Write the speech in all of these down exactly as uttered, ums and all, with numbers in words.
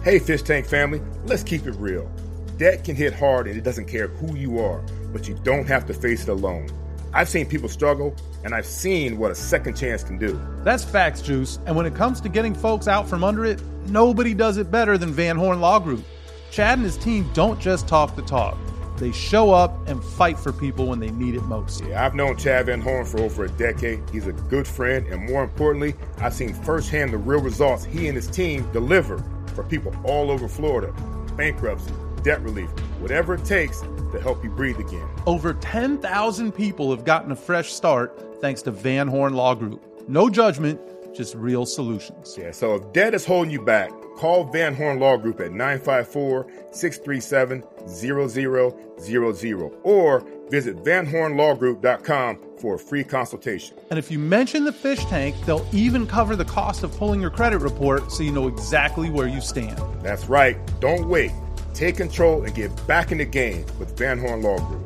Hey, Fish Tank family, let's keep it real. Debt can hit hard and it doesn't care who you are, but you don't have to face it alone. I've seen people struggle, and I've seen what a second chance can do. That's facts, Juice. And when it comes to getting folks out from under it, nobody does it better than Van Horn Law Group. Chad and his team don't just talk the talk. They show up and fight for people when they need it most. Yeah, I've known Chad Van Horn for over a decade. He's a good friend, and more importantly, I've seen firsthand the real results he and his team deliver for people all over Florida. Bankruptcy, debt relief, whatever it takes to help you breathe again. Over ten thousand people have gotten a fresh start thanks to Van Horn Law Group. No judgment, just real solutions. Yeah, so if debt is holding you back, call Van Horn Law Group at nine five four, six three seven, zero zero zero zero or visit van horn law group dot com for a free consultation. And if you mention the Fish Tank, they'll even cover the cost of pulling your credit report so you know exactly where you stand. That's right. Don't wait. Take control and get back in the game with Van Horn Law Group.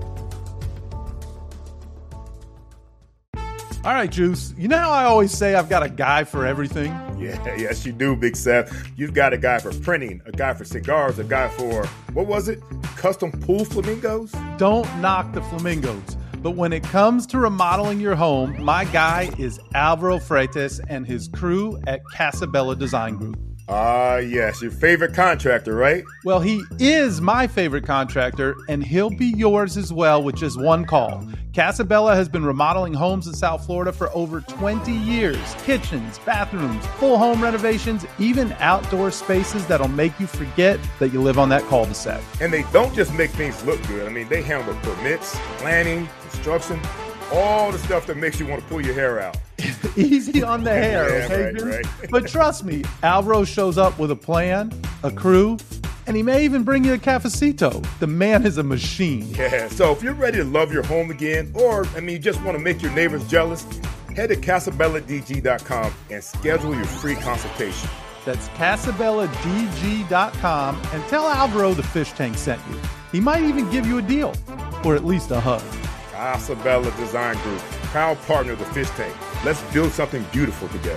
All right, Juice. You know how I always say I've got a guy for everything? Yeah, yes, you do, Big Seth. You've got a guy for printing, a guy for cigars, a guy for, what was it? Custom pool flamingos? Don't knock the flamingos. But when it comes to remodeling your home, my guy is Alvaro Freitas and his crew at Casabella Design Group. Ah, uh, yes, your favorite contractor, right? Well, he is my favorite contractor, and he'll be yours as well with just one call. Casabella has been remodeling homes in South Florida for over twenty years. Kitchens, bathrooms, full home renovations, even outdoor spaces that'll make you forget that you live on that cul-de-sac. And they don't just make things look good. I mean, they handle permits, planning, construction, all the stuff that makes you want to pull your hair out. Easy on the hair, yeah, okay, right, dude? Right. But trust me, Alvaro shows up with a plan, a crew, and he may even bring you a cafecito. The man is a machine. Yeah, so if you're ready to love your home again, or, I mean, you just want to make your neighbors jealous, head to casabella d g dot com and schedule your free consultation. That's casabella d g dot com and tell Alvaro the Fish Tank sent you. He might even give you a deal, or at least a hug. Casabella Design Group, proud partner of the Fish Tank. Let's build something beautiful together.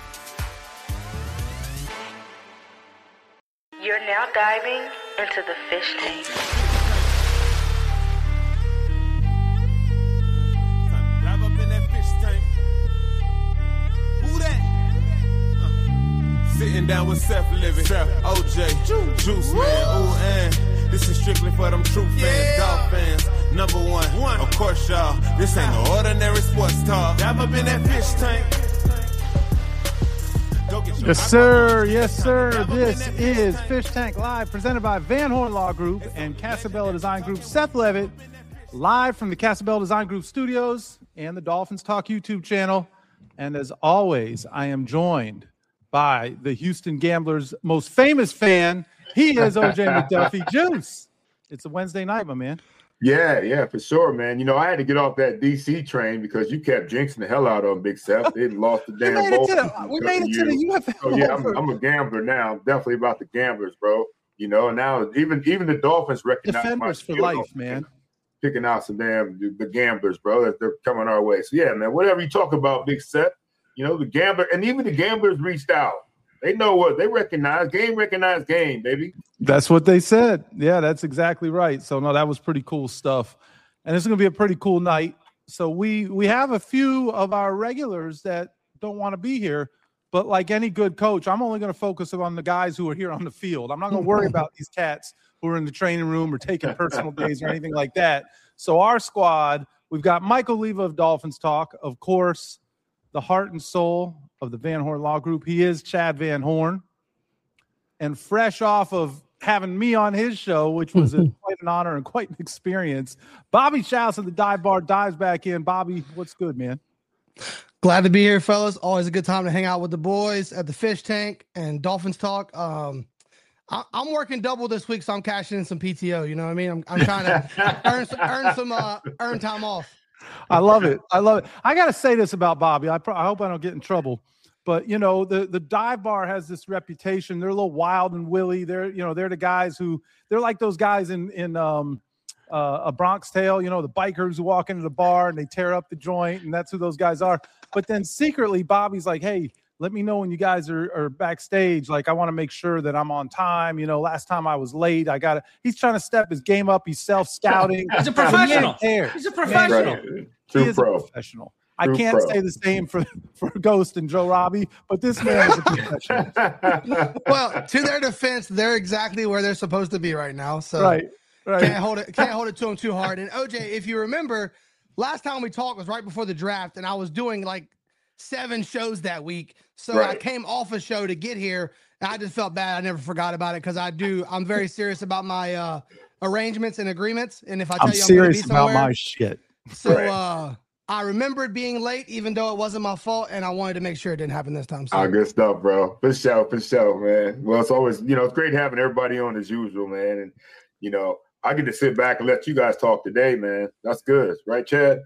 You're now diving into the Fish Tank. Dive up in that fish tank. Who that? Uh, sitting down with Seth Living, Seth, O J, Juice, Juice Man, ooh, and this is strictly for them true fans, yeah. Dog fans. Number one, one, of course, y'all. This ain't no ordinary sports talk. Dive up in that fish tank. Yes, sir. Yes, sir. This is Fish Tank Live, presented by Van Horn Law Group and Casabella Design Group. Seth Levitt, live from the Casabella Design Group studios and the Dolphins Talk YouTube channel. And as always, I am joined by the Houston Gamblers' most famous fan. He is O J McDuffie. Juice. It's a Wednesday night, my man. Yeah, yeah, for sure, man. You know, I had to get off that D C train because you kept jinxing the hell out of them, Big Seth. They lost the damn ball. We made it to the U F L. Oh, yeah, I'm, I'm a gambler now. I'm definitely about the gamblers, bro. You know, now even even the Dolphins recognize defenders for life, man. Picking out some damn the gamblers, bro. That they're coming our way. So yeah, man. Whatever you talk about, Big Seth. You know, the gambler and even the gamblers reached out. They know what they recognize. Game recognized game, baby. That's what they said. Yeah, that's exactly right. So no, that was pretty cool stuff. And it's going to be a pretty cool night. So we we have a few of our regulars that don't want to be here, but like any good coach, I'm only going to focus on the guys who are here on the field. I'm not going to worry about these cats who are in the training room or taking personal days or anything like that. So our squad, we've got Michael Leva of Dolphins Talk, of course, the heart and soul of the Van Horn Law Group. He is Chad Van Horn. And fresh off of having me on his show, which was a, quite an honor and quite an experience, Bobby Shouts of the Dive Bar dives back in. Bobby, what's good, man? Glad to be here, fellas. Always a good time to hang out with the boys at the Fish Tank and Dolphins Talk. Um, I, I'm working double this week, so I'm cashing in some P T O. You know what I mean? I'm, I'm trying to earn some, earn some uh, earn time off. I love it. I love it. I got to say this about Bobby. I, pro- I hope I don't get in trouble. But, you know, the, the dive bar has this reputation. They're a little wild and willy. They're, you know, they're the guys who they're like those guys in, in um, uh, A Bronx Tale, you know, the bikers who walk into the bar and they tear up the joint. And that's who those guys are. But then secretly, Bobby's like, hey, let me know when you guys are, are backstage. Like, I want to make sure that I'm on time. You know, last time I was late. I got to – he's trying to step his game up. He's self-scouting. He's a professional. He He's a professional. Right. He True is pro. a professional. I True can't pro. say the same for, for Ghost and Joe Robbie, but this man is a professional. Well, to their defense, they're exactly where they're supposed to be right now. So Right, right. can't hold it can't hold it to them too hard. And O J, if you remember, last time we talked was right before the draft, and I was doing like seven shows that week. So I Right. came off a show to get here, and I just felt bad. I never forgot about it because I do. I'm very serious about my uh, arrangements and agreements. And if I tell I'm you I'm going to serious be about somewhere, my shit. so Right. uh, I remembered being late, even though it wasn't my fault, and I wanted to make sure it didn't happen this time. So Oh, good stuff, bro. For sure, for sure, man. Well, it's always, you know, it's great having everybody on as usual, man. And, you know, I get to sit back and let you guys talk today, man. That's good. Right, Chad?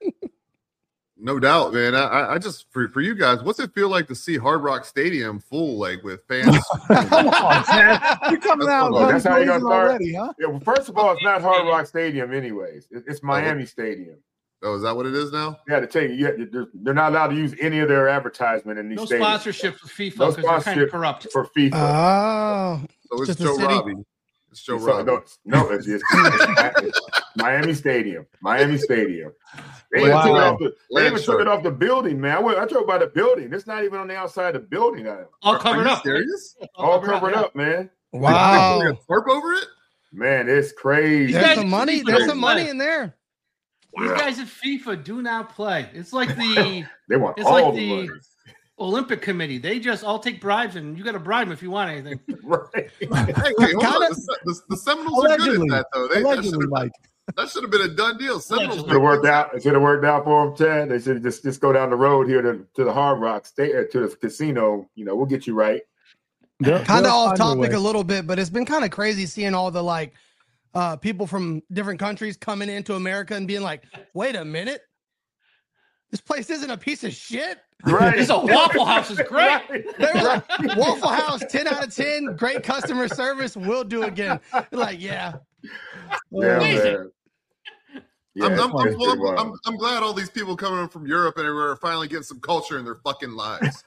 No doubt, man. I, I just for, for you guys, what's it feel like to see Hard Rock Stadium full, like with fans? Come on, Chad. You're coming out Oh, that's how you gonna blazing start? already, huh? Yeah, well, first of all, it's not Hard Rock Stadium anyways. It- It's Miami Stadium. Oh, is that what it is now? Yeah, to tell you, yeah, they're- they're not allowed to use any of their advertisement in these No stadiums. sponsorship for FIFA No because they're kind sponsorship of corrupt. for FIFA. oh, So it's Just the Joe city? Robbie. It's Joe So, Robbie. no, no, it's, it's, it's Miami Stadium. Miami Stadium. They even, Wow. took, it off the, they even Land took it shark. off the building, man. I, went, I drove by the building. It's not even on the outside of the building. I, All Are covered you up. serious? all covered yeah. up, man. wow. They put a tarp over it? Man, it's crazy. There's guys some are money. pretty There's good. some money in there. These Yeah. guys at FIFA do not play. It's like the They want It's all like the the- money. Olympic Committee. They just all take bribes, and you got to bribe them if you want anything. Right. Hey, wait, hold on. Kinda- The, the, the Seminoles are good Allegedly. at that, though. They, that should Allegedly, have Mike. that should have been a done deal. Seminoles Allegedly. Should have worked out. It should have worked out for them, Chad. They should just just go down the road here to, to the Hard Rock State uh, to the casino. You know, we'll get you right. They'll- Kind of they'll off find their topic way. a little bit, but it's been kind of crazy seeing all the like uh people from different countries coming into America and being like, wait a minute, this place isn't a piece of shit. Right. This a Waffle House is great. They were like, Waffle House, ten out of ten, great customer service, will do again. They're like, yeah. Yeah, Amazing. man. Yeah, I'm, it's- I'm, I'm, it's pretty I'm, wild. I'm, I'm glad all these people coming in from Europe and everywhere are finally getting some culture in their fucking lives.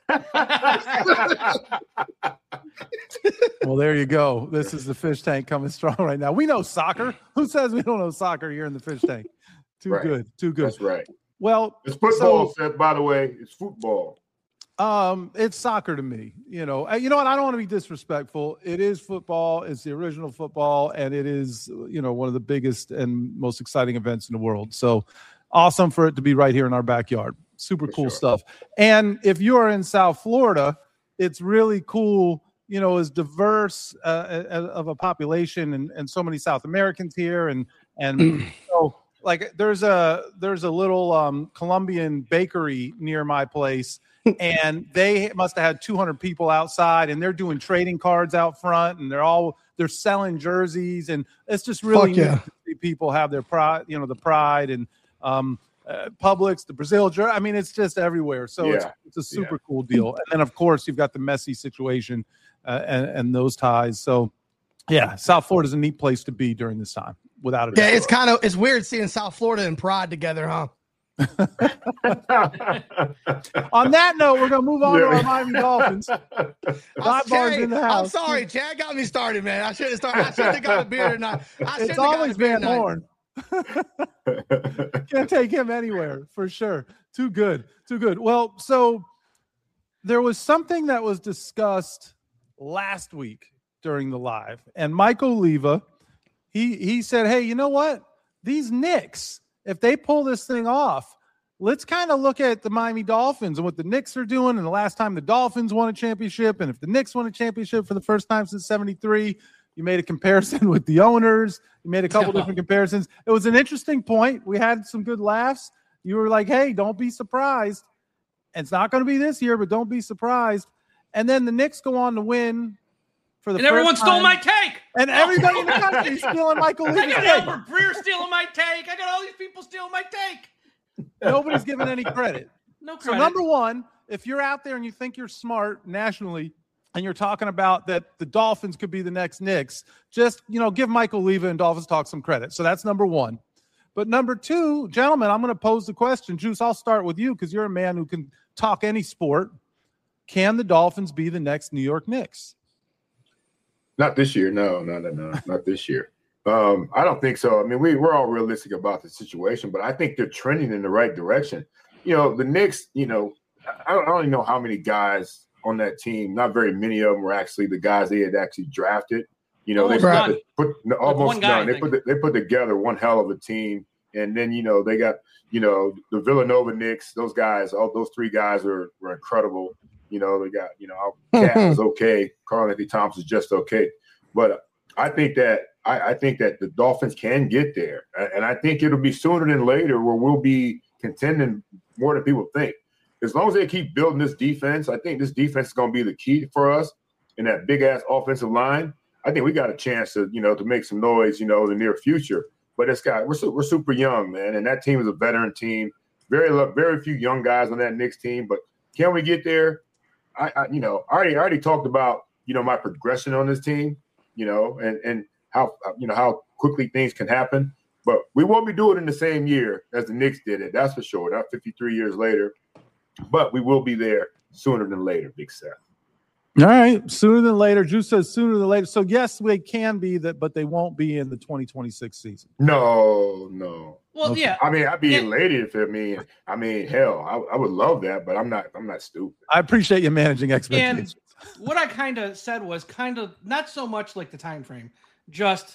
Well, there you go. This is the fish tank coming strong right now. We know soccer. Who says we don't know soccer here in the fish tank? Too Right. good. Too good. That's right. Well, It's football, So- Seth, by the way. It's football. Um, it's soccer to me. You know, Uh, you know what? I don't want to be disrespectful. It is football. It's the original football, and it is, you know, one of the biggest and most exciting events in the world. So awesome for it to be right here in our backyard. Super For cool sure. stuff. And if you're in South Florida, it's really cool. You know, as diverse uh, of a population, and, and so many South Americans here, and and so like there's a there's a little um, Colombian bakery near my place. And they must have had two hundred people outside, and they're doing trading cards out front, and they're all they're selling jerseys, and it's just really Fuck yeah. neat to see people have their pride, you know, the pride and um, uh, Publix, the Brazil jersey. I mean, it's just everywhere. So it's, Yeah. it's a super cool deal. And then of course you've got the Messi situation uh, and and those ties. So yeah, South Florida is a neat place to be during this time, without a Yeah, doubt. it's kind of it's weird seeing South Florida and Pride together, huh? On that note, we're gonna move on to Yeah. our Miami Dolphins. I'm, Five bars Jay, in the I'm house. sorry, Chad got me started, man. I should have started. I should have got a beer tonight. I should It's have got always a beer Van tonight. Horn. Can't take him anywhere for sure. Too good. Too good. Well, so there was something that was discussed last week during the live, and Mike Oliva, he he said, "Hey, you know what? These Knicks, if they pull this thing off, let's kind of look at the Miami Dolphins and what the Knicks are doing. And the last time the Dolphins won a championship, and if the Knicks won a championship for the first time since seventy-three, you made a comparison with the owners. You made a couple different comparisons. It was an interesting point. We had some good laughs. You were like, hey, don't be surprised. It's not going to be this year, but don't be surprised. And then the Knicks go on to win for the And first everyone stole time. my take. And everybody in the country is stealing Michael I Leavy's got take. Albert Breer stealing my take. I got all these people stealing my take. Nobody's giving any credit. No So credit. number one, if you're out there and you think you're smart nationally and you're talking about that the Dolphins could be the next Knicks, just, you know, give Michael Oliva and Dolphins Talk some credit. So that's number one. But number two, gentlemen, I'm going to pose the question. Juice, I'll start with you because you're a man who can talk any sport. can the Dolphins be the next New York Knicks? Not this year. No, no, no, no, not this year. Um, I don't think so. I mean, we, we're all realistic about the situation, but I think they're trending in the right direction. You know, the Knicks, you know, I don't, I don't even know how many guys on that team, not very many of them were actually the guys they had actually drafted. You know, Almost they none. put, put no, almost one guy, none. I They put, the, they put together one hell of a team. And then, you know, they got, you know, the Villanova Knicks, those guys, all those three guys are were incredible. You know, they got, you know, Cat was okay. Karl-Anthony Towns is just okay. But I think that I, I think that the Dolphins can get there. And I think it'll be sooner than later where we'll be contending more than people think. As long as they keep building this defense, I think this defense is going to be the key for us in that big-ass offensive line. I think we got a chance to, you know, to make some noise, you know, in the near future. But it's got we're we're super young, man, and that team is a veteran team. Very very few young guys on that Knicks team, but can we get there? I, I you know I already I already talked about you know my progression on this team, you know, and and how you know how quickly things can happen. But we won't be doing it in the same year as the Knicks did it. That's for sure. Not fifty-three years later, but we will be there sooner than later. Big Seth. All right, sooner than later. Drew says sooner than later. So yes, they can be that, but they won't be in the twenty twenty-six season. No, no. Well, Okay. yeah. I mean, I'd be Yeah. elated if I mean, I mean, hell, I, I would love that, but I'm not. I'm not stupid. I appreciate you managing expectations. What I kind of said was kind of not so much like the time frame, just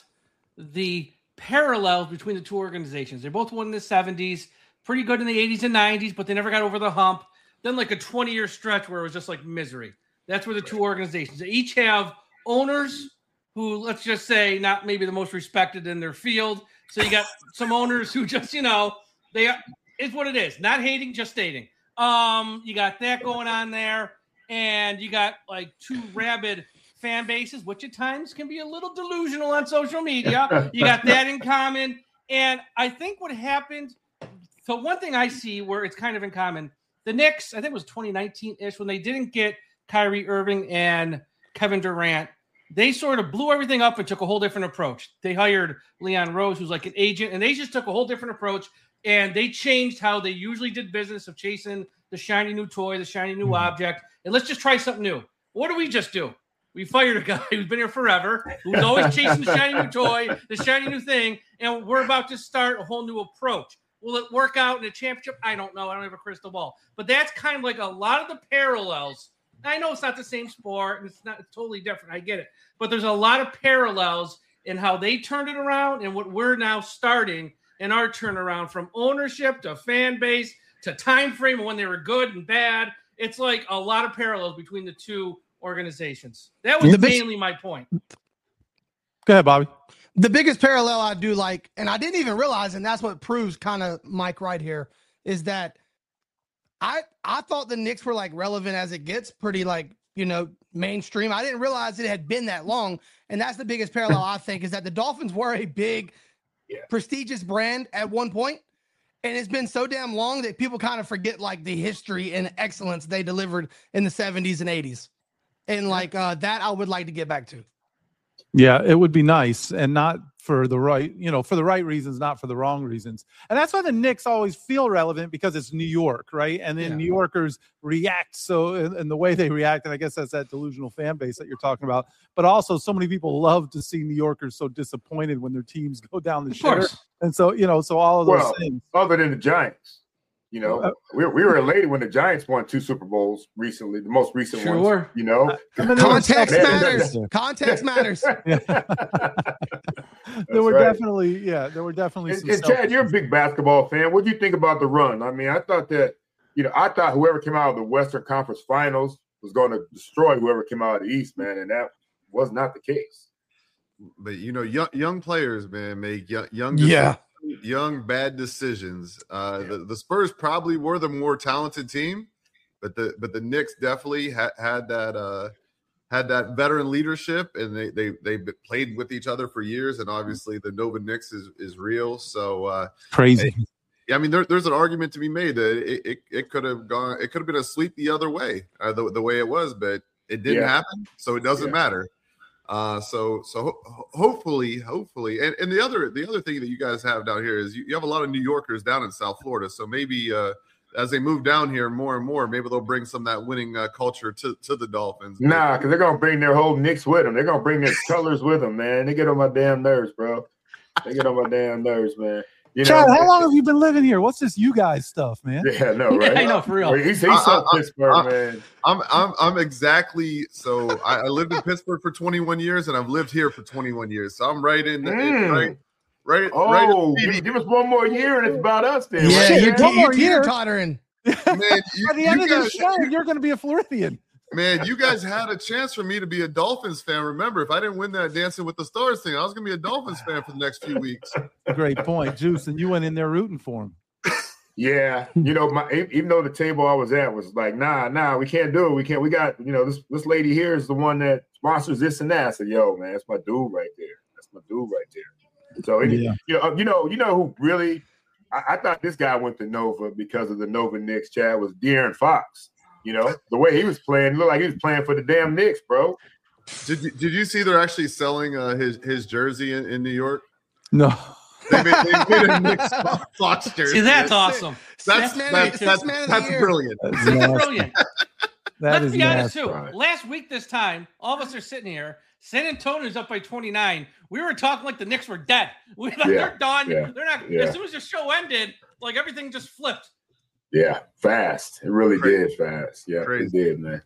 the parallels between the two organizations. They both won in the seventies, pretty good in the eighties and nineties, but they never got over the hump. Then like a twenty-year stretch where it was just like misery. That's where the two organizations, they each have owners who, let's just say, not maybe the most respected in their field. So you got some owners who just, you know, they are, it's what it is. Not hating, just stating. Um, you got that going on there. And you got like two rabid fan bases, which at times can be a little delusional on social media. You got that in common. And I think what happened, so one thing I see where it's kind of in common, the Knicks, I think it was twenty nineteen-ish, when they didn't get Kyrie Irving and Kevin Durant, they sort of blew everything up and took a whole different approach. They hired Leon Rose, who's like an agent, and they just took a whole different approach, and they changed how they usually did business of chasing the shiny new toy, the shiny new mm-hmm. object, and let's just try something new. What do we just do? We fired a guy who's been here forever, who's always chasing the shiny new toy, the shiny new thing, and we're about to start a whole new approach. Will it work out in a championship? I don't know. I don't have a crystal ball. But that's kind of like a lot of the parallels. I know it's not the same sport, and it's not it's totally different. I get it. But there's a lot of parallels in how they turned it around and what we're now starting in our turnaround from ownership to fan base to time frame when they were good and bad. It's like a lot of parallels between the two organizations. That was mainly my point. Go ahead, Bobby. The biggest parallel I do like, and I didn't even realize, and that's what proves kind of Mike right here, is that I I thought the Knicks were like relevant as it gets, pretty like, you know, mainstream. I didn't realize it had been that long. And that's the biggest parallel I think is that the Dolphins were a big, yeah. prestigious brand at one point. And it's been so damn long that people kind of forget like the history and excellence they delivered in the seventies and eighties. And like uh, that I would like to get back to. Yeah, it would be nice, and not for the right, you know, for the right reasons, not for the wrong reasons. And that's why the Knicks always feel relevant, because it's New York, right? And then yeah. New Yorkers react so in, in the way they react, and I guess that's that delusional fan base that you're talking about. But also, so many people love to see New Yorkers so disappointed when their teams go down the shitter. And so, you know, so all of those well, things. Other than the Giants. You know, uh, we, we were elated when the Giants won two Super Bowls recently, the most recent sure. ones. You know, uh, context matters. Context matters. there were right. definitely, yeah, there were definitely. And, some and Chad, you're a big basketball fan. What do you think about the run? I mean, I thought that, you know, I thought whoever came out of the Western Conference Finals was going to destroy whoever came out of the East, man, and that was not the case. But you know, young young players, man, make young young yeah. young bad decisions. Uh, yeah. the, the Spurs probably were the more talented team, but the but the Knicks definitely ha- had that uh, had that veteran leadership, and they they they played with each other for years. And obviously, the Nova Knicks is is real. So uh, crazy. Hey, yeah, I mean, there, there's an argument to be made that it it, it could have gone, it could have been a sweep the other way, uh, the the way it was, but it didn't yeah. happen, so it doesn't yeah. matter. Uh, so so ho- hopefully, hopefully, and, and the other the other thing that you guys have down here is you, you have a lot of New Yorkers down in South Florida, so maybe uh, as they move down here more and more, maybe they'll bring some of that winning uh, culture to, to the Dolphins. Nah, because they're gonna bring their whole Knicks with them. They're gonna bring their colors with them, man. They get on my damn nerves, bro. They get on my damn nerves, man. You know, Chad, how long have you been living here? What's this you guys stuff, man? Yeah, no, right? Yeah, I know, for real. He's, he's from Pittsburgh, I, man. I'm I'm I'm exactly so. I, I lived in Pittsburgh for twenty-one years, and I've lived here for twenty-one years. So I'm right in the Mm. right, right. Oh, right give, give us one more year, and it's about us then. Yeah, right? you're, One more you're year. teeter-tottering. Man, you, By the you end of guys, the show, you're going to be a Floridian. man, you guys had a chance for me to be a Dolphins fan. Remember, if I didn't win that Dancing with the Stars thing, I was going to be a Dolphins fan for the next few weeks. Great point, Juice. And you went in there rooting for him. Yeah, you know, my even though the table I was at was like, nah, nah, we can't do it. We can't. We got, you know, this this lady here is the one that sponsors this and that. I said, yo, man, that's my dude right there. That's my dude right there. So, it, Yeah. you know, you know, you know who really? I, I thought this guy went to Nova because of the Nova Knicks. Chad was De'Aaron Fox. You know, the way he was playing, it looked like he was playing for the damn Knicks, bro. Did you, did you see they're actually selling uh, his his jersey in, in New York? No. They made, they made a Knicks Fox jersey. See, that's awesome. That's Six man- that's, six that's, man of the that's year. brilliant. That's That's nasty. brilliant. That Let's is be honest, nasty. too. Right. Last week, this time, all of us are sitting here. San Antonio's up by twenty-nine. We were talking like the Knicks were dead. We like, Yeah, they're done. yeah, They're not. yeah. As soon as the show ended, like everything just flipped. Yeah, fast. It really Crazy. did fast. Yeah, Crazy. it did, man.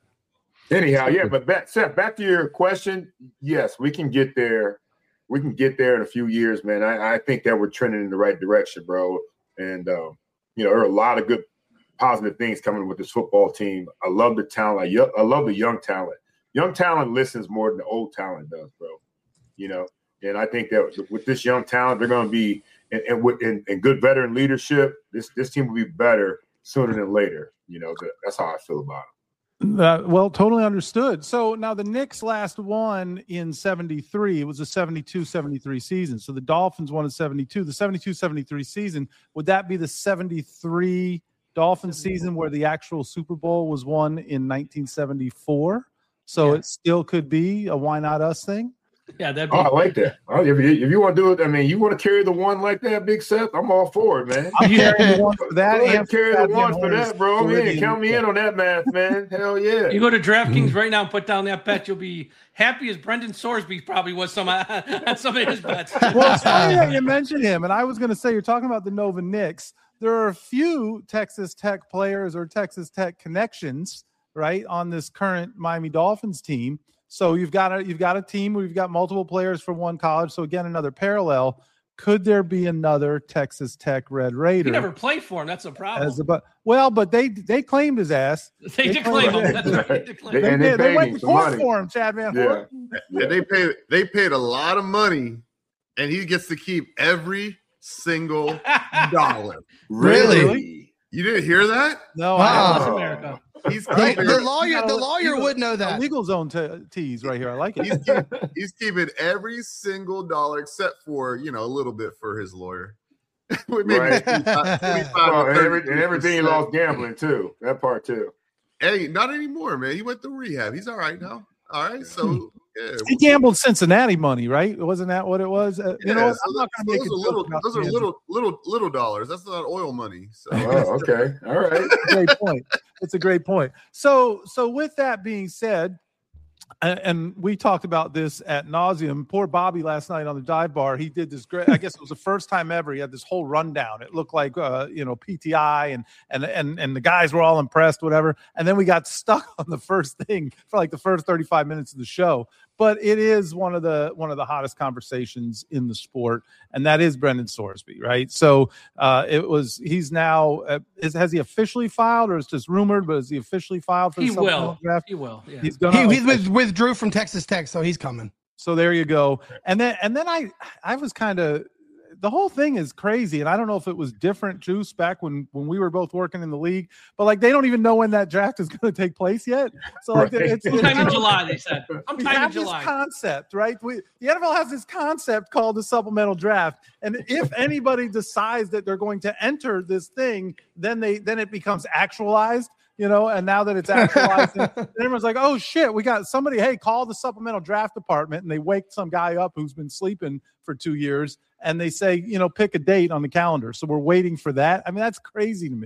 Anyhow, yeah, but back, Seth, back to your question. Yes, we can get there. We can get there in a few years, man. I, I think that we're trending in the right direction, bro. And, um, you know, there are a lot of good positive things coming with this football team. I love the talent. I, yo- I love the young talent. Young talent listens more than the old talent does, bro. You know, and I think that with this young talent, they're going to be and, and with and, and good veteran leadership. This this team will be better sooner than later. You know, that, that's how I feel about it. Uh, well, totally understood. So now the Knicks last won in seventy-three. It was a seventy-two seventy-three season. So the Dolphins won in seventy-two. The seventy-two seventy-three season, would that be the seventy-three Dolphins season where the actual Super Bowl was won in nineteen seventy-four? So Yeah. it still could be a why not us thing? Yeah, that'd be. Oh, I like that. Oh, if, you, if you want to do it, I mean, you want to carry the one like that, Big Seth, I'm all for it, man. I'm carrying the one for that. Go ahead and and carry for the one Fabian for Horner's that, bro. Man, Floridian- count me in on that math, man. Hell yeah. You go to DraftKings right now and put down that bet. You'll be happy as Brendan Sorsby probably was some on some of his bets. Well, it's funny that you mentioned him, and I was going to say, you're talking about the Nova Knicks. There are a few Texas Tech players or Texas Tech connections, right, on this current Miami Dolphins team. So you've got a you've got a team where you've got multiple players from one college. So again, another parallel. Could there be another Texas Tech Red Raider? You never play for him. That's a problem. As a, but well, but they they claimed his ass. they they did claim claim him. it. That's right. They did claim They- They, him. And they did. They paid went him to some court money. for him, Chad Van Yeah. Horn. And they pay they paid a lot of money, and he gets to keep every single dollar. Really? You didn't hear that? No, Wow. I That's Oh. America. He's The, keeping, the lawyer, You the gotta- lawyer you would know a that. legal zone t- tease right here. I like he's, it. keep, he's keeping every single dollar except for, you know, a little bit for his lawyer. Maybe Right. twenty-five, twenty-five Oh, or and, every, and thirty everything he percent. lost gambling, too. That part, too. Hey, not anymore, man. He went to rehab. He's all right now. All right. So, yeah. He gambled Cincinnati money, right? Wasn't that what it was? Uh, you Yeah, know, what? so I'm not that- going to make those a are joke little, about those are Kansas. little, little, little dollars. That's not oil money. So, Oh, okay. All right. Great point. It's a great point. So, so with that being said, and, and we talked about this at nauseum. Poor Bobby last night on the dive bar. He did this great. I guess it was the first time ever. He had this whole rundown. It looked like uh, you know P T I, and and and and the guys were all impressed, whatever. And then we got stuck on the first thing for like the first thirty-five minutes of the show. But it is one of the one of the hottest conversations in the sport, and that is Brendan Sorsby, right? So uh, it was. He's now uh, is, has he officially filed, or is just rumored? But is he officially filed for He the supplemental will. draft? He will. Yeah. He's gonna. He, he with, withdrew from Texas Tech, so he's coming. So there you go. And then and then I I was kind of the whole thing is crazy. And I don't know if it was different, Juice, back when when we were both working in the league, but like they don't even know when that draft is going to take place yet. So like Right. it's, it's Sometime in July, they said. we Sometime in have this July. concept, right? We, the N F L has this concept called the supplemental draft, and if anybody decides that they're going to enter this thing, then they then it becomes actualized, you know. And now that it's actualized, then everyone's like, "Oh shit, we got somebody! Hey, call the supplemental draft department," and they wake some guy up who's been sleeping for two years, and they say, you know, pick a date on the calendar. So we're waiting for that. I mean, that's crazy to me.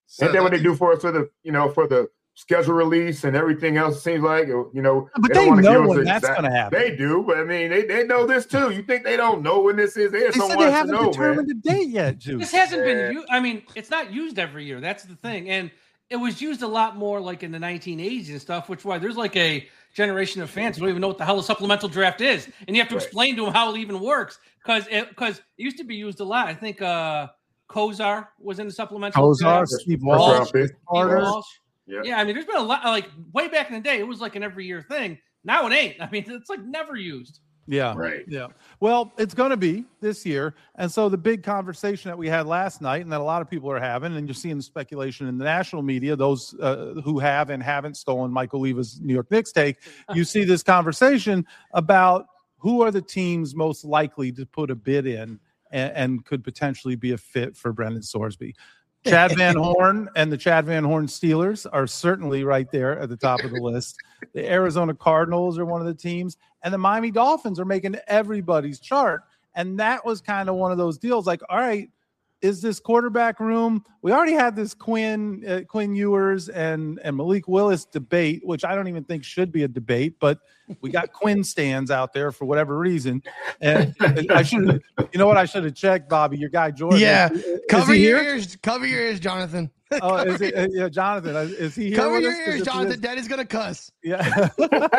Ain't that what they do for us for the, you know, for the schedule release and everything else? It seems like, you know, but they, they don't know give us when exact, that's going to happen. They do, but I mean, they, they know this too. You think they don't know when this is? They, they said they haven't know, determined man. the date yet, Juice. This hasn't Yeah. been used. I mean, it's not used every year. That's the thing. And it was used a lot more like in the nineteen eighties and stuff, which why there's like a generation of fans who don't even know what the hell a supplemental draft is. And you have to Right. explain to them how it even works. Because it, cause it used to be used a lot. I think uh, Kozar was in the supplemental Kozar, draft. Steve First Walsh, round pick. Steve Carter. Walsh. Yeah. Yeah, I mean, there's been a lot, like way back in the day, it was like an every year thing. Now it ain't. I mean, it's like never used. Yeah. Right. Yeah. Well, it's going to be this year. And so the big conversation that we had last night and that a lot of people are having, and you're seeing the speculation in the national media, those uh, who have and haven't stolen Mike Oliva's New York Knicks take, you see this conversation about who are the teams most likely to put a bid in and, and could potentially be a fit for Brendan Sorsby. Chad Van Horn and the Chad Van Horn Steelers are certainly right there at the top of the list. The Arizona Cardinals are one of the teams, and the Miami Dolphins are making everybody's chart. And that was kind of one of those deals like, all right, is this quarterback room? We already had this Quinn, uh, Quinn Ewers and, and Malik Willis debate, which I don't even think should be a debate, but we got Quinn stands out there for whatever reason. And I should, you know what? I should have checked, Bobby, your guy, Jordan. Yeah. Is, is Cover he your here? ears. Cover your ears, Jonathan. Oh, is it, uh, yeah, Jonathan, uh, is he here? Cover with your us? 'Cause ears, if he Jonathan. is- Daddy's going to cuss. Yeah.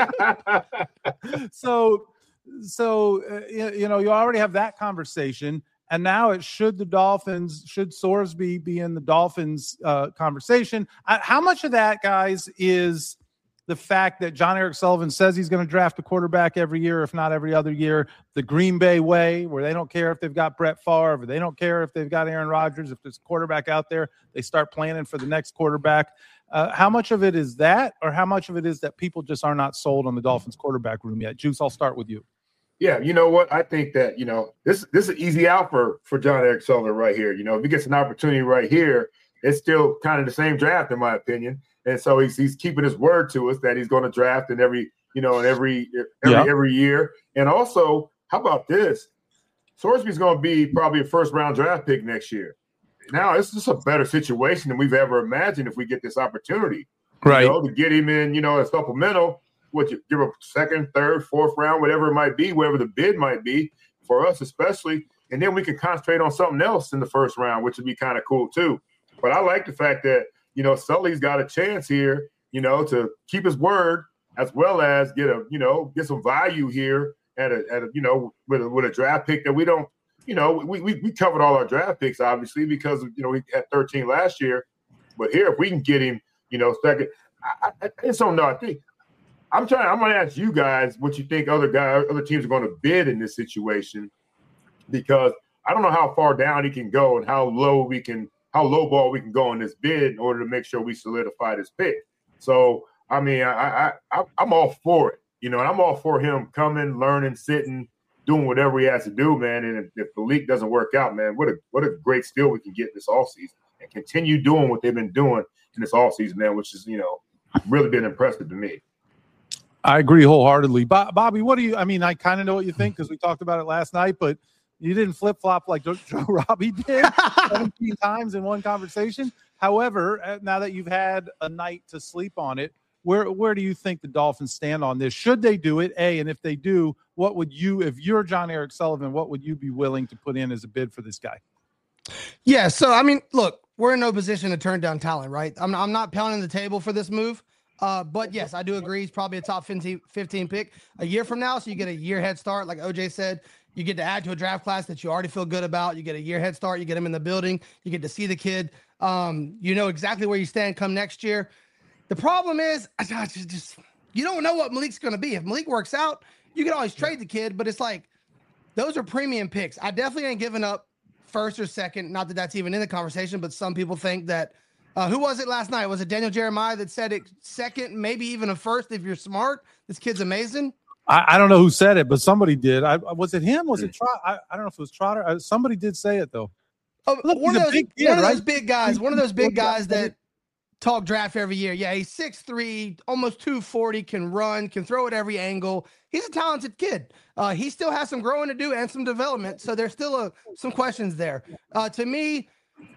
so, so uh, you you know, you already have that conversation, and now it should the Dolphins, should Sorsby be in the Dolphins uh, conversation? I, how much of that, guys, is the fact that John Eric Sullivan says he's going to draft a quarterback every year, if not every other year, the Green Bay way, where they don't care if they've got Brett Favre, they don't care if they've got Aaron Rodgers. If there's a quarterback out there, they start planning for the next quarterback. Uh, how much of it is that, or how much of it is that people just are not sold on the Dolphins quarterback room yet? Juice, I'll start with you. Yeah, you know what? I think that, you know, this this is an easy out for, for John Eric Sullivan right here. You know, if he gets an opportunity right here, it's still kind of the same draft, in my opinion. And so he's he's keeping his word to us that he's going to draft in every, you know, in every every Yeah. every year. And also, how about this? Sorsby's going to be probably a first round draft pick next year. Now it's just a better situation than we've ever imagined if we get this opportunity. Right. You know, to get him in, you know, a supplemental, what you give a second, third, fourth round, whatever it might be, whatever the bid might be for us, especially. And then we can concentrate on something else in the first round, which would be kind of cool too. But I like the fact that, you know, Sully's got a chance here, you know, to keep his word as well as get a, you know, get some value here at a, at a you know, with a, with a draft pick that we don't, you know, we, we we covered all our draft picks, obviously, because, you know, we had thirteen last year. But here, if we can get him, you know, second, I, I, I just don't know. I think I'm trying, I'm going to ask you guys what you think other guys, other teams are going to bid in this situation, because I don't know how far down he can go and how low we can, how low ball we can go in this bid in order to make sure we solidify this pick. So, I mean, I, I, I I'm all for it, you know, and I'm all for him coming, learning, sitting, doing whatever he has to do, man. And if, if the league doesn't work out, man, what a what a great steal we can get this offseason and continue doing what they've been doing in this offseason, man, which is, you know, really been impressive to me. I agree wholeheartedly. Bo- Bobby, what do you, I mean, I kind of know what you think because we talked about it last night, but you didn't flip-flop like Joe, Joe Robbie did seventeen times in one conversation. However, uh, now that you've had a night to sleep on it, where where do you think the Dolphins stand on this? Should they do it? A, and if they do, what would you, if you're John Eric Sullivan, what would you be willing to put in as a bid for this guy? Yeah, so I mean, look, we're in no position to turn down talent, right? I'm I'm not pounding the table for this move. Uh, but yes, I do agree. He's probably a top fifteen, fifteen pick a year from now. So you get a year head start. Like O J said, you get to add to a draft class that you already feel good about. You get a year head start. You get him in the building. You get to see the kid. Um, you know exactly where you stand come next year. The problem is, I just, just you don't know what Malik's going to be. If Malik works out, you can always trade the kid. But it's like, those are premium picks. I definitely ain't giving up first or second. Not that that's even in the conversation, but some people think that. Uh, who was it last night? Was it Daniel Jeremiah that said it second, maybe even a first if you're smart? This kid's amazing. I, I don't know who said it, but somebody did. I, was it him? Was it Trotter? I, I don't know if it was Trotter. I, somebody did say it, though. Oh, Look, one he's of a those, big kid, one of right? those big guys, one of those big guys that talk draft every year. Yeah, he's six three, almost two forty, can run, can throw at every angle. He's a talented kid. Uh, he still has some growing to do and some development, so there's still a, some questions there. Uh, to me,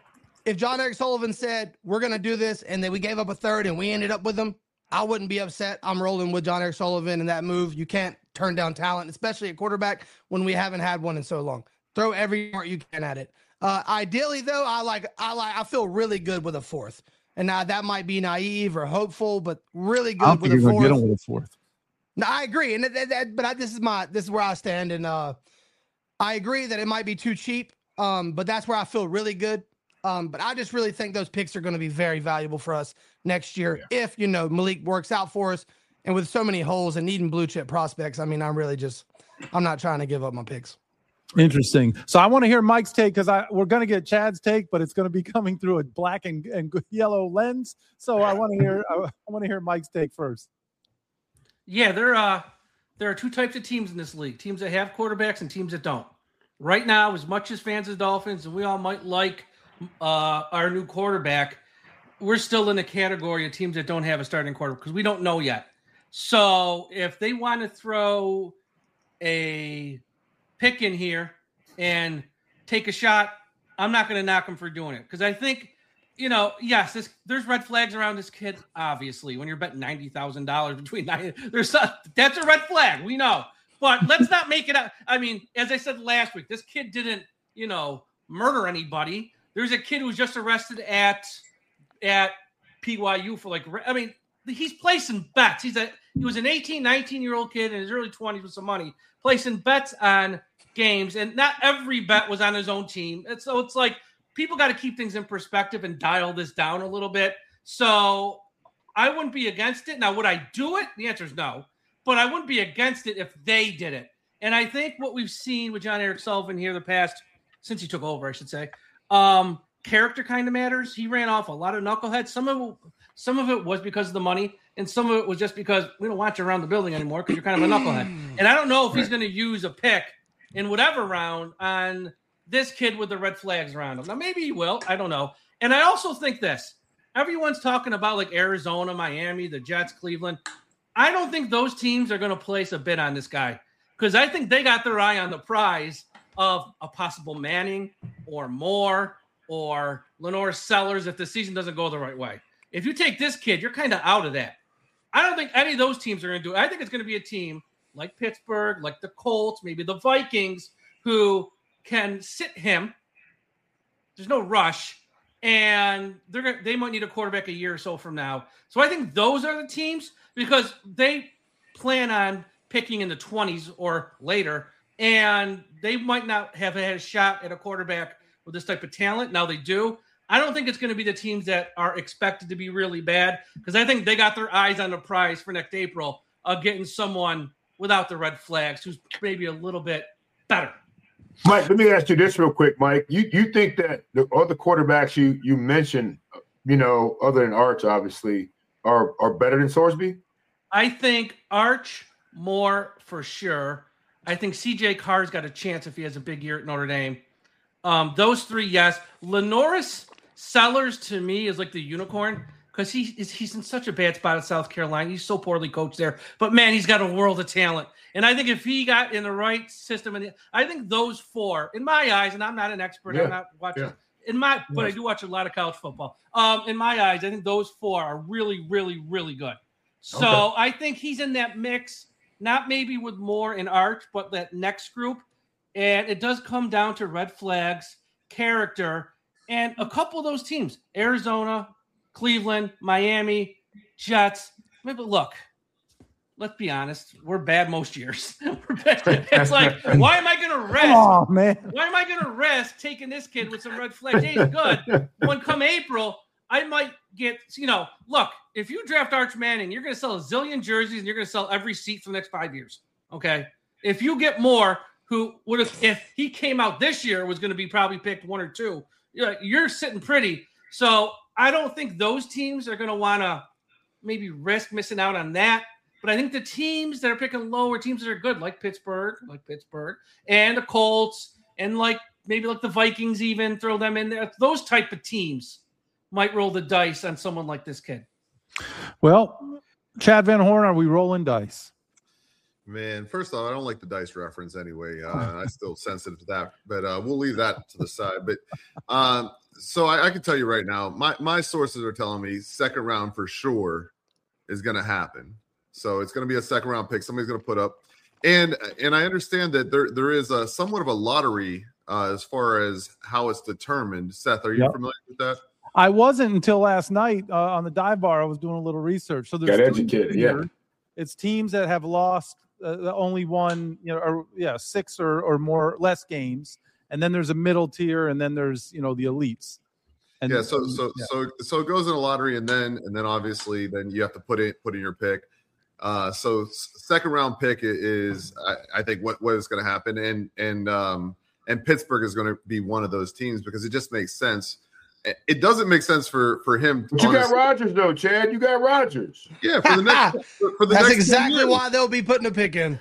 if John Eric Sullivan said, we're going to do this, and then we gave up a third and we ended up with them, I wouldn't be upset. I'm rolling with John Eric Sullivan in that move. You can't turn down talent, especially at quarterback when we haven't had one in so long. Throw every part you can at it. Uh, ideally, though, I like I like I feel really good with a fourth. And now that might be naive or hopeful, but really good with a fourth. Get with a fourth. No, I agree, and that, that, but I, this is my this is where I stand, and uh, I agree that it might be too cheap. Um, but that's where I feel really good. Um, but I just really think those picks are going to be very valuable for us next year yeah. if, you know, Malik works out for us. And with so many holes and needing blue chip prospects, I mean, I'm really just, I'm not trying to give up my picks. Interesting. So I want to hear Mike's take because I we're going to get Chad's take, but it's going to be coming through a black and, and yellow lens. So I want to hear, I, I want to hear Mike's take first. Yeah, there, uh, there are two types of teams in this league, teams that have quarterbacks and teams that don't. Right now, as much as fans of Dolphins, and we all might like uh, our new quarterback, we're still in the category of teams that don't have a starting quarterback because we don't know yet. So if they want to throw a pick in here and take a shot, I'm not going to knock them for doing it because I think, you know, yes, this, there's red flags around this kid, obviously. When you're betting ninety thousand dollars between nine, there's a, that's a red flag, we know. But let's not make it up. I mean, as I said last week, this kid didn't, you know, murder anybody. There's a kid who was just arrested at at P Y U for like, I mean, he's placing bets. He's a he was an eighteen, nineteen-year-old kid in his early twenties with some money, placing bets on games, and not every bet was on his own team. And so it's like people got to keep things in perspective and dial this down a little bit. So I wouldn't be against it. Now, would I do it? The answer is no. But I wouldn't be against it if they did it. And I think what we've seen with John Eric Sullivan here the past, since he took over, I should say, um, character kind of matters. He ran off a lot of knuckleheads. Some of it, some of it was because of the money, and some of it was just because we don't want you around the building anymore because you're kind of a knucklehead. And I don't know if he's going to use a pick in whatever round on this kid with the red flags around him. Now, maybe he will. I don't know. And I also think this. Everyone's talking about like Arizona, Miami, the Jets, Cleveland. I don't think those teams are going to place a bid on this guy because I think they got their eye on the prize of a possible Manning or Moore or Lenore Sellers if the season doesn't go the right way. If you take this kid, you're kind of out of that. I don't think any of those teams are going to do it. I think it's going to be a team like Pittsburgh, like the Colts, maybe the Vikings, who can sit him. There's no rush. And they're gonna, they might need a quarterback a year or so from now. So I think those are the teams because they plan on picking in the twenties or later, and they might not have had a shot at a quarterback with this type of talent. Now they do. I don't think it's going to be the teams that are expected to be really bad because I think they got their eyes on the prize for next April of getting someone without the red flags who's maybe a little bit better. Mike, let me ask you this real quick, Mike. You you think that the other quarterbacks you you mentioned, you know, other than Arch, obviously, are are better than Sorsby? I think Arch more for sure. I think C J Carr's got a chance if he has a big year at Notre Dame. Um, those three, yes. Lenoris Sellers to me is like the unicorn because he is he's in such a bad spot at South Carolina. He's so poorly coached there, but man, he's got a world of talent. And I think if he got in the right system, and I think those four, in my eyes, and I'm not an expert, yeah. I'm not watching yeah. in my, but yes. I do watch a lot of college football. Um, in my eyes, I think those four are really, really, really good. So okay. I think he's in that mix, not maybe with Moore and Arch, but that next group. And it does come down to red flags, character, and a couple of those teams: Arizona, Cleveland, Miami, Jets. Maybe look. Let's be honest. We're bad most years. We're bad. It's like, why am I going to risk? Oh, man. Why am I going to risk taking this kid with some red flags? He's good. When come April, I might get, you know, look, if you draft Arch Manning, you're going to sell a zillion jerseys and you're going to sell every seat for the next five years. Okay. If you get Moore, who would have, if he came out this year, was going to be probably picked one or two, you're, you're sitting pretty. So I don't think those teams are going to want to maybe risk missing out on that. But I think the teams that are picking low are teams that are good, like Pittsburgh, like Pittsburgh, and the Colts, and like maybe like the Vikings even, throw them in there. Those type of teams might roll the dice on someone like this kid. Well, Chad Van Horn, are we rolling dice? Man, first off, I don't like the dice reference anyway. Uh, I'm still sensitive to that, but uh, we'll leave that to the side. But um, So I, I can tell you right now, my, my sources are telling me second round for sure is going to happen. So it's going to be a second round pick. Somebody's going to put up, and and I understand that there there is a somewhat of a lottery uh, as far as how it's determined. Seth, are you Yep. familiar with that? I wasn't until last night uh, on the dive bar. I was doing a little research. So there's Got three educated, yeah. tiers. It's teams that have lost uh, only one, you know, or yeah, six or or more less games, and then there's a middle tier, and then there's you know the elites. And Yeah. So so yeah. so so it goes in a lottery, and then and then obviously then you have to put it put in your pick. Uh, so s- second round pick i- is I, I think what what is going to happen, and and um and Pittsburgh is going to be one of those teams because it just makes sense. It- It doesn't make sense for for him. But you got honestly. Rodgers though, Chad. You got Rodgers. Yeah, for the next for, for the That's next ten exactly years. why they'll be putting a pick in.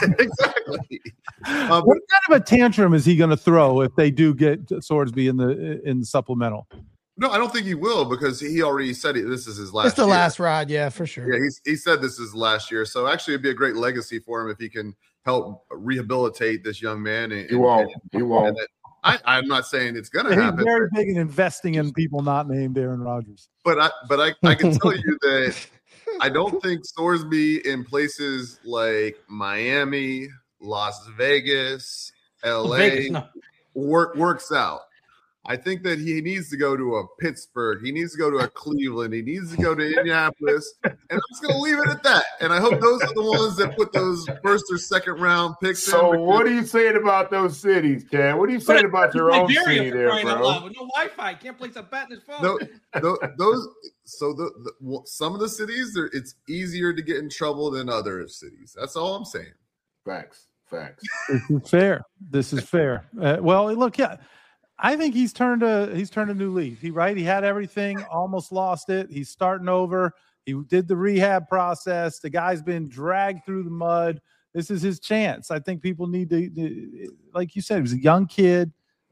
exactly. Uh, but What kind of a tantrum is he going to throw if they do get Swordsby in the in the supplemental? no, I don't think he will because he already said it. This is his last. It's the year. last ride, yeah, for sure. Yeah, he's, he said this is last year. So actually, it'd be a great legacy for him if he can help rehabilitate this young man. And, He won't. He and won't. that- I, I'm not saying it's going to He's happen, very big in investing in people not named Aaron Rodgers. but I but I, I can tell you that I don't think Sorsby in places like Miami, Las Vegas, L A Vegas, no. work works out. I think that he needs to go to a Pittsburgh. He needs to go to a Cleveland. He needs to go to Indianapolis. And I'm just going to leave it at that. And I hope those are the ones that put those first or second round picks So in. what are you saying about those cities, Chad? What are you saying about your own Liberia, city for there, crying out bro? loud, with no Wi-Fi, can't place a bet in his phone. Those, those, those so the, the some of the cities, they're- it's easier to get in trouble than other cities. That's all I'm saying. Facts. Facts. This is fair. This is fair. Uh, well, look, yeah, I think he's turned a he's turned a new leaf. He right. He had everything, almost lost it. He's starting over. He did the rehab process. The guy's been dragged through the mud. This is his chance. I think people need to, like you said, he was a young kid.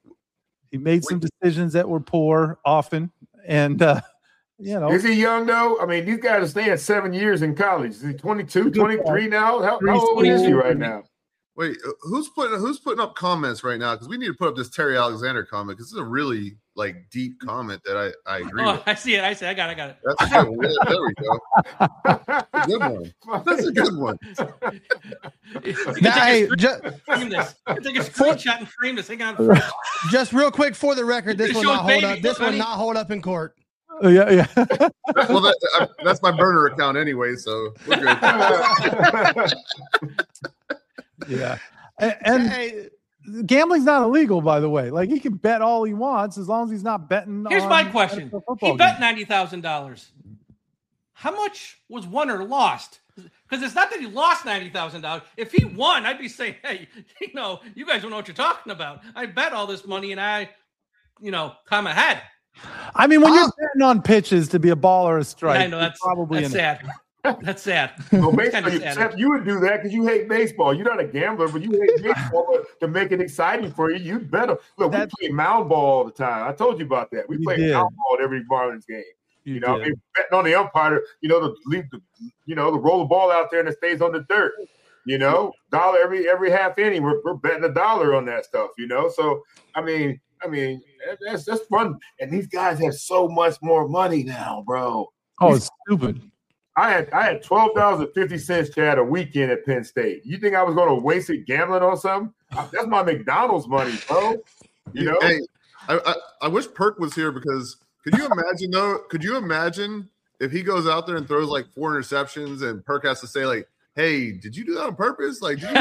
He made some decisions that were poor often, and uh, you know, Is he young though? I mean, these guys are staying seven years in college. Is he twenty-two, twenty-three now? How, how old is he right now? Wait, uh, who's putting who's putting up comments right now? Because we need to put up this Terry Alexander comment because it's a really like deep comment that I, I agree Oh, with. I see it. I see it. I got it. I got it. That's a good one. Yeah, there we go. A good one. That's a good one. You can Now, take a hey, screen- ju- frame this. You can take a screenshot and frame this. Hang on. first. just real quick for the record, this It will shows not hold baby. up. This Look, will honey. not hold up in court. uh, yeah, yeah. Well, that, uh, that's my burner account anyway, so we're good. Yeah. And, and Hey, gambling's not illegal, by the way. Like he can bet all he wants as long as he's not betting. Here's on my question. N F L football He bet games. ninety thousand dollars. How much was won or lost? Because it's not that he lost ninety thousand dollars. If he won, I'd be saying, hey, you know, you guys don't know what you're talking about. I bet all this money and I, you know, come ahead. I mean, when Oh. you're betting on pitches to be a ball or a strike, I know you're that's probably that's in it. sad. That's sad. Well, It's kinda basically, sad. Seth, you would do that because you hate baseball. You're not a gambler, but you hate baseball. But to make it exciting for you, you better look. That- we play mound ball all the time. I told you about that. We You play did. mound ball at every Marlins game. You You know, I did. mean, betting on the umpire. You know, to leave the, you know, to roll the ball out there and it stays on the dirt. You know, dollar every every half inning. We're, we're betting a dollar on that stuff. You know, so I mean, I mean, that's that's fun. And these guys have so much more money now, bro. Oh, it's stupid. I had I had twelve dollars and fifty cents, Chad, a weekend at Penn State. You think I was going to waste it gambling on something? That's my McDonald's money, bro. You know, Hey, I, I, I wish Perk was here because could you imagine though? Could you imagine if he goes out there and throws like four interceptions and Perk has to say like, "Hey, did you do that on purpose?" Like, did you?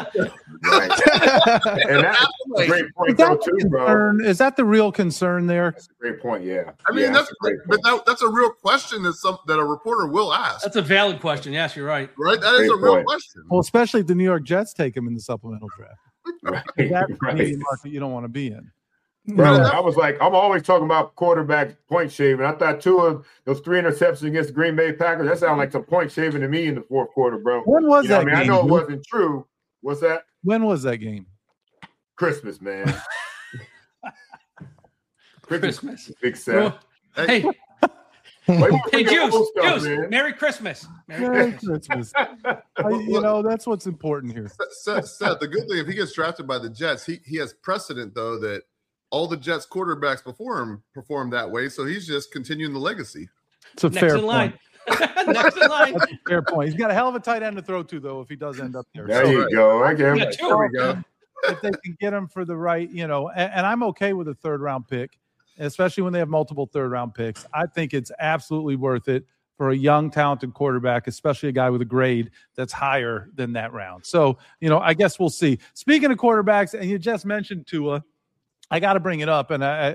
and that's a great Is point though that, the too, bro. concern? Is that the real concern there? That's a great point. Yeah, I mean, yeah, that's a great but point. that, that's a real question that some that a reporter will ask, That's a valid question. Yes, you're right. right? That is Great a real point. question. Well, especially if the New York Jets take him in the supplemental draft. Right, That's the right. media market you don't want to be in. Bro, I was like, I'm always talking about quarterback point shaving. I thought two of those three interceptions against the Green Bay Packers, that sounded like some point shaving to me in the fourth quarter, bro. When was You know, that I mean, game? I know it Luke? wasn't true. What's that? When was that game? Christmas, man. Christmas. Big Seth. Hey, Why you hey, bring up Juice, old stuff, Juice, man? Merry Christmas. Merry Merry Christmas. Christmas. I- you know, that's what's important here. Seth, Seth, the good thing if he gets drafted by the Jets, he he has precedent though that all the Jets quarterbacks before him performed that way, so he's just continuing the legacy. It's a Next fair in line. point. Next in line. That's a fair point. He's got a hell of a tight end to throw to, though, if he does end up there. There So, you go. I get Yeah, it. two. There we go. if they can get him for the right, you know, and, and I'm okay with a third round pick, especially when they have multiple third round picks. I think it's absolutely worth it for a young, talented quarterback, especially a guy with a grade that's higher than that round. So, you know, I guess we'll see. Speaking of quarterbacks, and you just mentioned Tua, I got to bring it up, and I.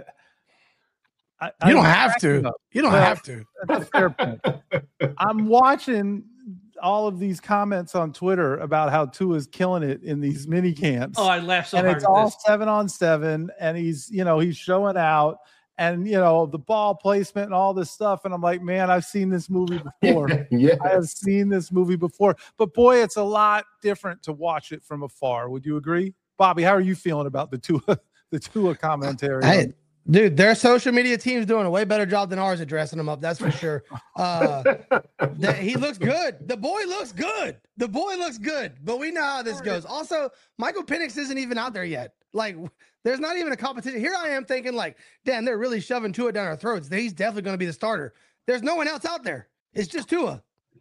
I You don't I'm have to. cracking up. You don't Well, have to. That's a fair point. I'm watching all of these comments on Twitter about how Tua is killing it in these mini camps. Oh, I laughed so and hard it's at all this. seven on seven, and he's, you know, he's showing out, and, you know, the ball placement and all this stuff. And I'm like, man, I've seen this movie before. Yeah. I have seen this movie before. But boy, it's a lot different to watch it from afar. Would you agree? Bobby, how are you feeling about the Tua, the Tua commentary? Hey, dude, their social media team's doing a way better job than ours at dressing him up. That's for sure. Uh, the, he looks good. The boy looks good. The boy looks good. But we know how this goes. Also, Michael Penix isn't even out there yet. Like, there's not even a competition. Here I am thinking, like, damn, they're really shoving Tua down our throats. He's definitely going to be the starter. There's no one else out there. It's just Tua.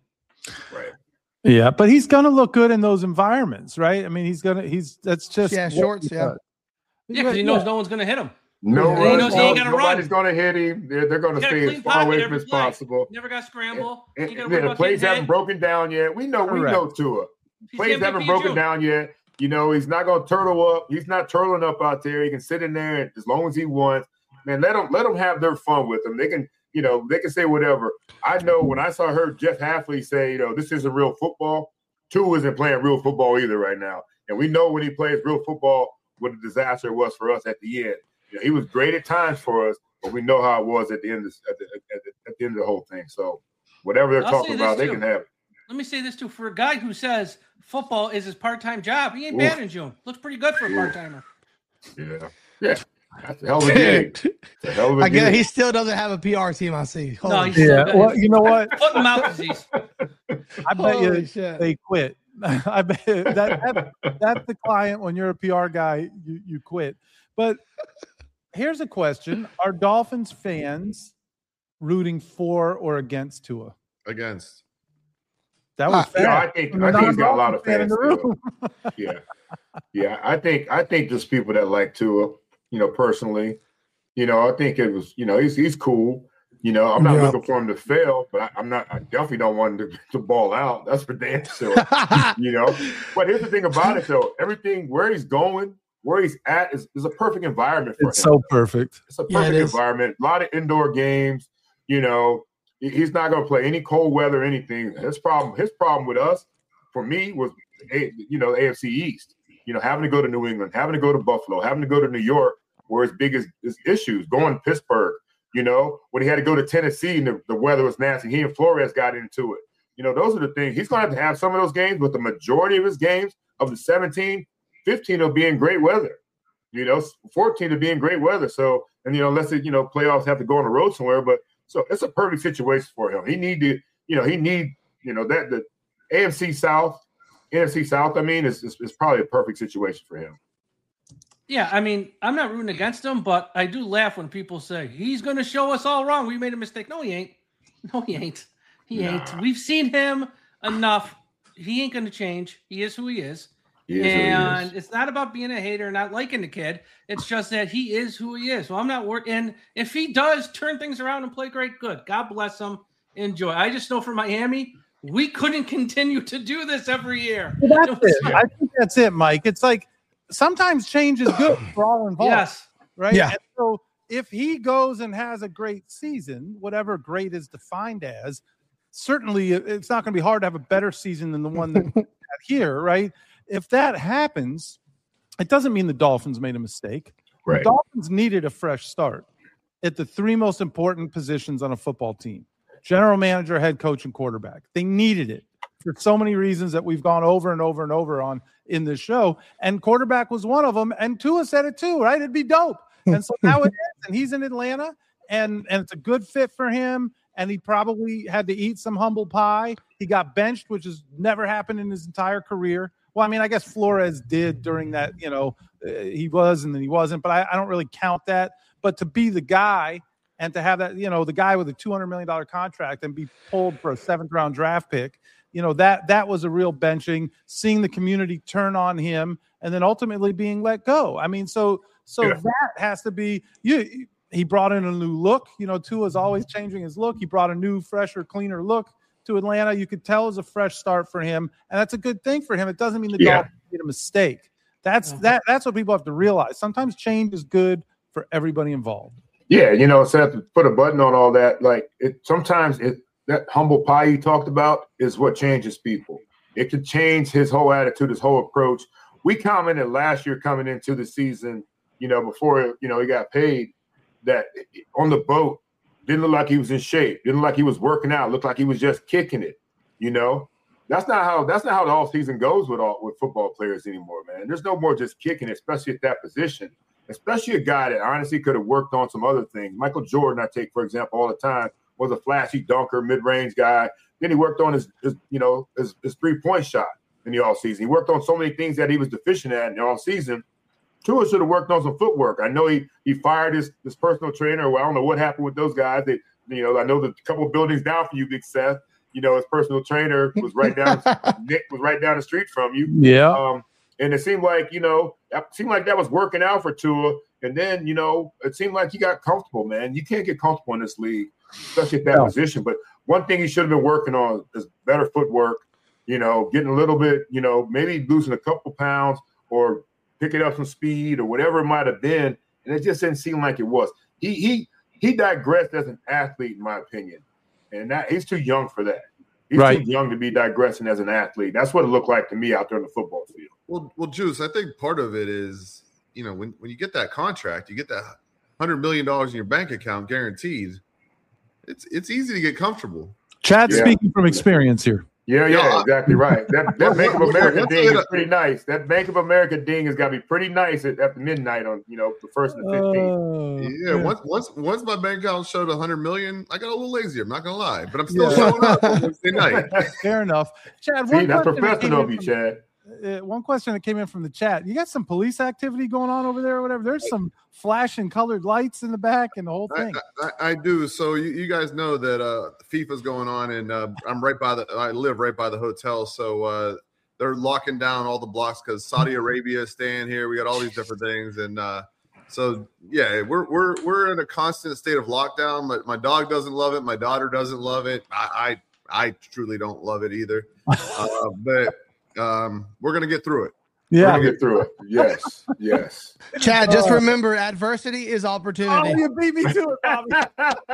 Right. Yeah, but he's going to look good in those environments, right? I mean, he's going to, he's, that's just. Yeah, what shorts, he yeah. does. Yeah, because he knows no one's going to hit him. No, And he one- knows he ain't gotta nobody's run. going to hit him. They're, they're going He to got a stay clean as far pocket away from every as play. possible. Never got scramble. And, You gotta and worry the about plays getting haven't hit. broken down yet. We know, we Correct. know Tua. He's Plays the haven't M V P broken too. down yet. You know, he's not going to turtle up. He's not turtling up out there. He can sit in there and as long as he wants. Man, let them let them have their fun with him. They can, you know, they can say whatever. I know when I saw heard Jeff Halfley say, you know, this isn't real football. Tua isn't playing real football either right now. And we know when he plays real football, what a disaster it was for us at the end. You know, he was great at times for us, but we know how it was at the end of at the, at the, at the end of the whole thing. So whatever they're I'll talking say about, this they too. can have it. Let me say this too. For a guy who says football is his part-time job, he ain't Oof. bad in June. Looks pretty good for a part-timer. Yeah, yeah. That's a hell of a gig. It's a hell of a I guess gig. he still doesn't have a P R team, I see. No, Holy he's still Yeah, got well, his you know what? foot and mouth disease. I bet Holy you shit. they quit. I bet that, that that's the client when you're a P R guy, you, you quit. But here's a question: are Dolphins fans rooting for or against Tua? Against. That was Uh, fair. Yeah, I think From I the think he's got a lot of non-Dolphins fan in fans. the Still. room. Yeah, yeah. I think I think there's people that like Tua. You know, personally, you know, I think it was. You know, he's he's cool. You know, I'm not Yeah. looking for him to fail, but I, I'm not. I definitely don't want him to, to ball out. That's for damn sure. You know, but here's the thing about it, though. Everything where he's going, where he's at, is, is a perfect environment for It's him. so perfect. It's a Yeah, it perfect is. environment. A lot of indoor games. You know, he- he's not going to play any cold weather, anything. His problem, his problem with us, for me, was A- you know A F C East. You know, having to go to New England, having to go to Buffalo, having to go to New York, where his biggest his issues. Going to Pittsburgh. You know, when he had to go to Tennessee and the, the weather was nasty, he and Flores got into it. You know, those are the things. He's going to have to have some of those games, but the majority of his games, of the seventeen, fifteen will be in great weather. You know, fourteen will be in great weather. So, and, you know, unless, it, you know, playoffs have to go on the road somewhere. But so it's a perfect situation for him. He need to, you know, he need, you know, that the A F C South, N F C South, I mean, is, is, is probably a perfect situation for him. Yeah, I mean, I'm not rooting against him, but I do laugh when people say he's going to show us all wrong. We made a mistake. No, he ain't. No, he ain't. He Nah. ain't. We've seen him enough. He ain't going to change. He is who he is. He is who he and is. it's not about being a hater, not liking the kid. It's just that he is who he is. So I'm not worried. And if he does turn things around and play great, good. God bless him. Enjoy. I just know for Miami, we couldn't continue to do this every year. That's It was- it. I think that's it, Mike. It's like sometimes change is good for all involved. Yes. Right? Yeah. And so if he goes and has a great season, whatever great is defined as, certainly it's not going to be hard to have a better season than the one that we had here, right? If that happens, it doesn't mean the Dolphins made a mistake. Right. The Dolphins needed a fresh start at the three most important positions on a football team: general manager, head coach, and quarterback. They needed it for so many reasons that we've gone over and over and over on in this show. And quarterback was one of them. And Tua said it too, right? It'd be dope. And so now it is. And he's in Atlanta, and, and it's a good fit for him. And he probably had to eat some humble pie. He got benched, which has never happened in his entire career. Well, I mean, I guess Flores did during that, you know, uh, he was and then he wasn't, but I, I don't really count that. But to be the guy and to have that, you know, the guy with a two hundred million dollars contract and be pulled for a seventh round draft pick, you know, that that was a real benching, seeing the community turn on him and then ultimately being let go. I mean, so so yeah. that has to be you. He brought in a new look. You know, Tua's always changing his look. He brought a new, fresher, cleaner look to Atlanta. You could tell it was a fresh start for him, and that's a good thing for him. It doesn't mean the yeah. Dolphins made a mistake. That's uh-huh. that. That's what people have to realize. Sometimes change is good for everybody involved. Yeah, you know, so I have to put a button on all that. Like it, sometimes it that humble pie you talked about is what changes people. It could change his whole attitude, his whole approach. We commented last year coming into the season, you know, before you know he got paid, that on the boat didn't look like he was in shape, didn't look like he was working out, looked like he was just kicking it. You know, that's not how that's not how the off season goes with all with football players anymore, man. There's no more just kicking, especially at that position. Especially a guy that honestly could have worked on some other things. Michael Jordan, I take for example all the time, was a flashy dunker, mid-range guy. Then he worked on his, his you know, his, his three-point shot in the offseason. He worked on so many things that he was deficient at in the offseason. Tua should have worked on some footwork. I know he he fired his, his personal trainer. Well, I don't know what happened with those guys. They, you know, I know the couple of buildings down from you, Big Seth. You know, his personal trainer was right down. Nick was right down the street from you. Yeah. Um, and it seemed like you know, it seemed like that was working out for Tua. And then you know, it seemed like he got comfortable. Man, you can't get comfortable in this league, especially at that no. position. But one thing he should have been working on is better footwork. You know, getting a little bit. You know, maybe losing a couple pounds or picking up some speed or whatever it might have been, and it just didn't seem like it was. He he he digressed as an athlete, in my opinion, and that he's too young for that. He's right. too young to be digressing as an athlete. That's what it looked like to me out there on the football field. Well, well, Juice, I think part of it is, you know, when, when you get that contract, you get that one hundred million dollars in your bank account guaranteed. It's it's easy to get comfortable. Chad yeah. speaking from experience here. Yeah, yeah, No, exactly right. That that Bank of America what's ding it- is pretty nice. That Bank of America ding has got to be pretty nice at, at midnight on you know the first and the fifteenth. Yeah, yeah. once once once my bank account showed one hundred million, I got a little lazier. I'm not gonna lie, but I'm still Yeah. showing up on Wednesday night. Fair enough. Chad, See, one that's question that came professional in of you, from- Chad. Uh, one question that came in from the chat. You got some police activity going on over there or whatever? There's some flashing colored lights in the back and the whole I, thing. I, I do. So you, you guys know that uh, FIFA's going on, and uh, I'm right by the. I live right by the hotel, so uh, they're locking down all the blocks because Saudi Arabia is staying here. We got all these different things, and uh, so yeah, we're we're we're in a constant state of lockdown. My, my dog doesn't love it. My daughter doesn't love it. I I, I truly don't love it either. Uh, but um, we're gonna get through it. We're Yeah. gonna get through it. Yes, yes. Chad, just Oh. remember, adversity is Oh, opportunity. you beat me to it,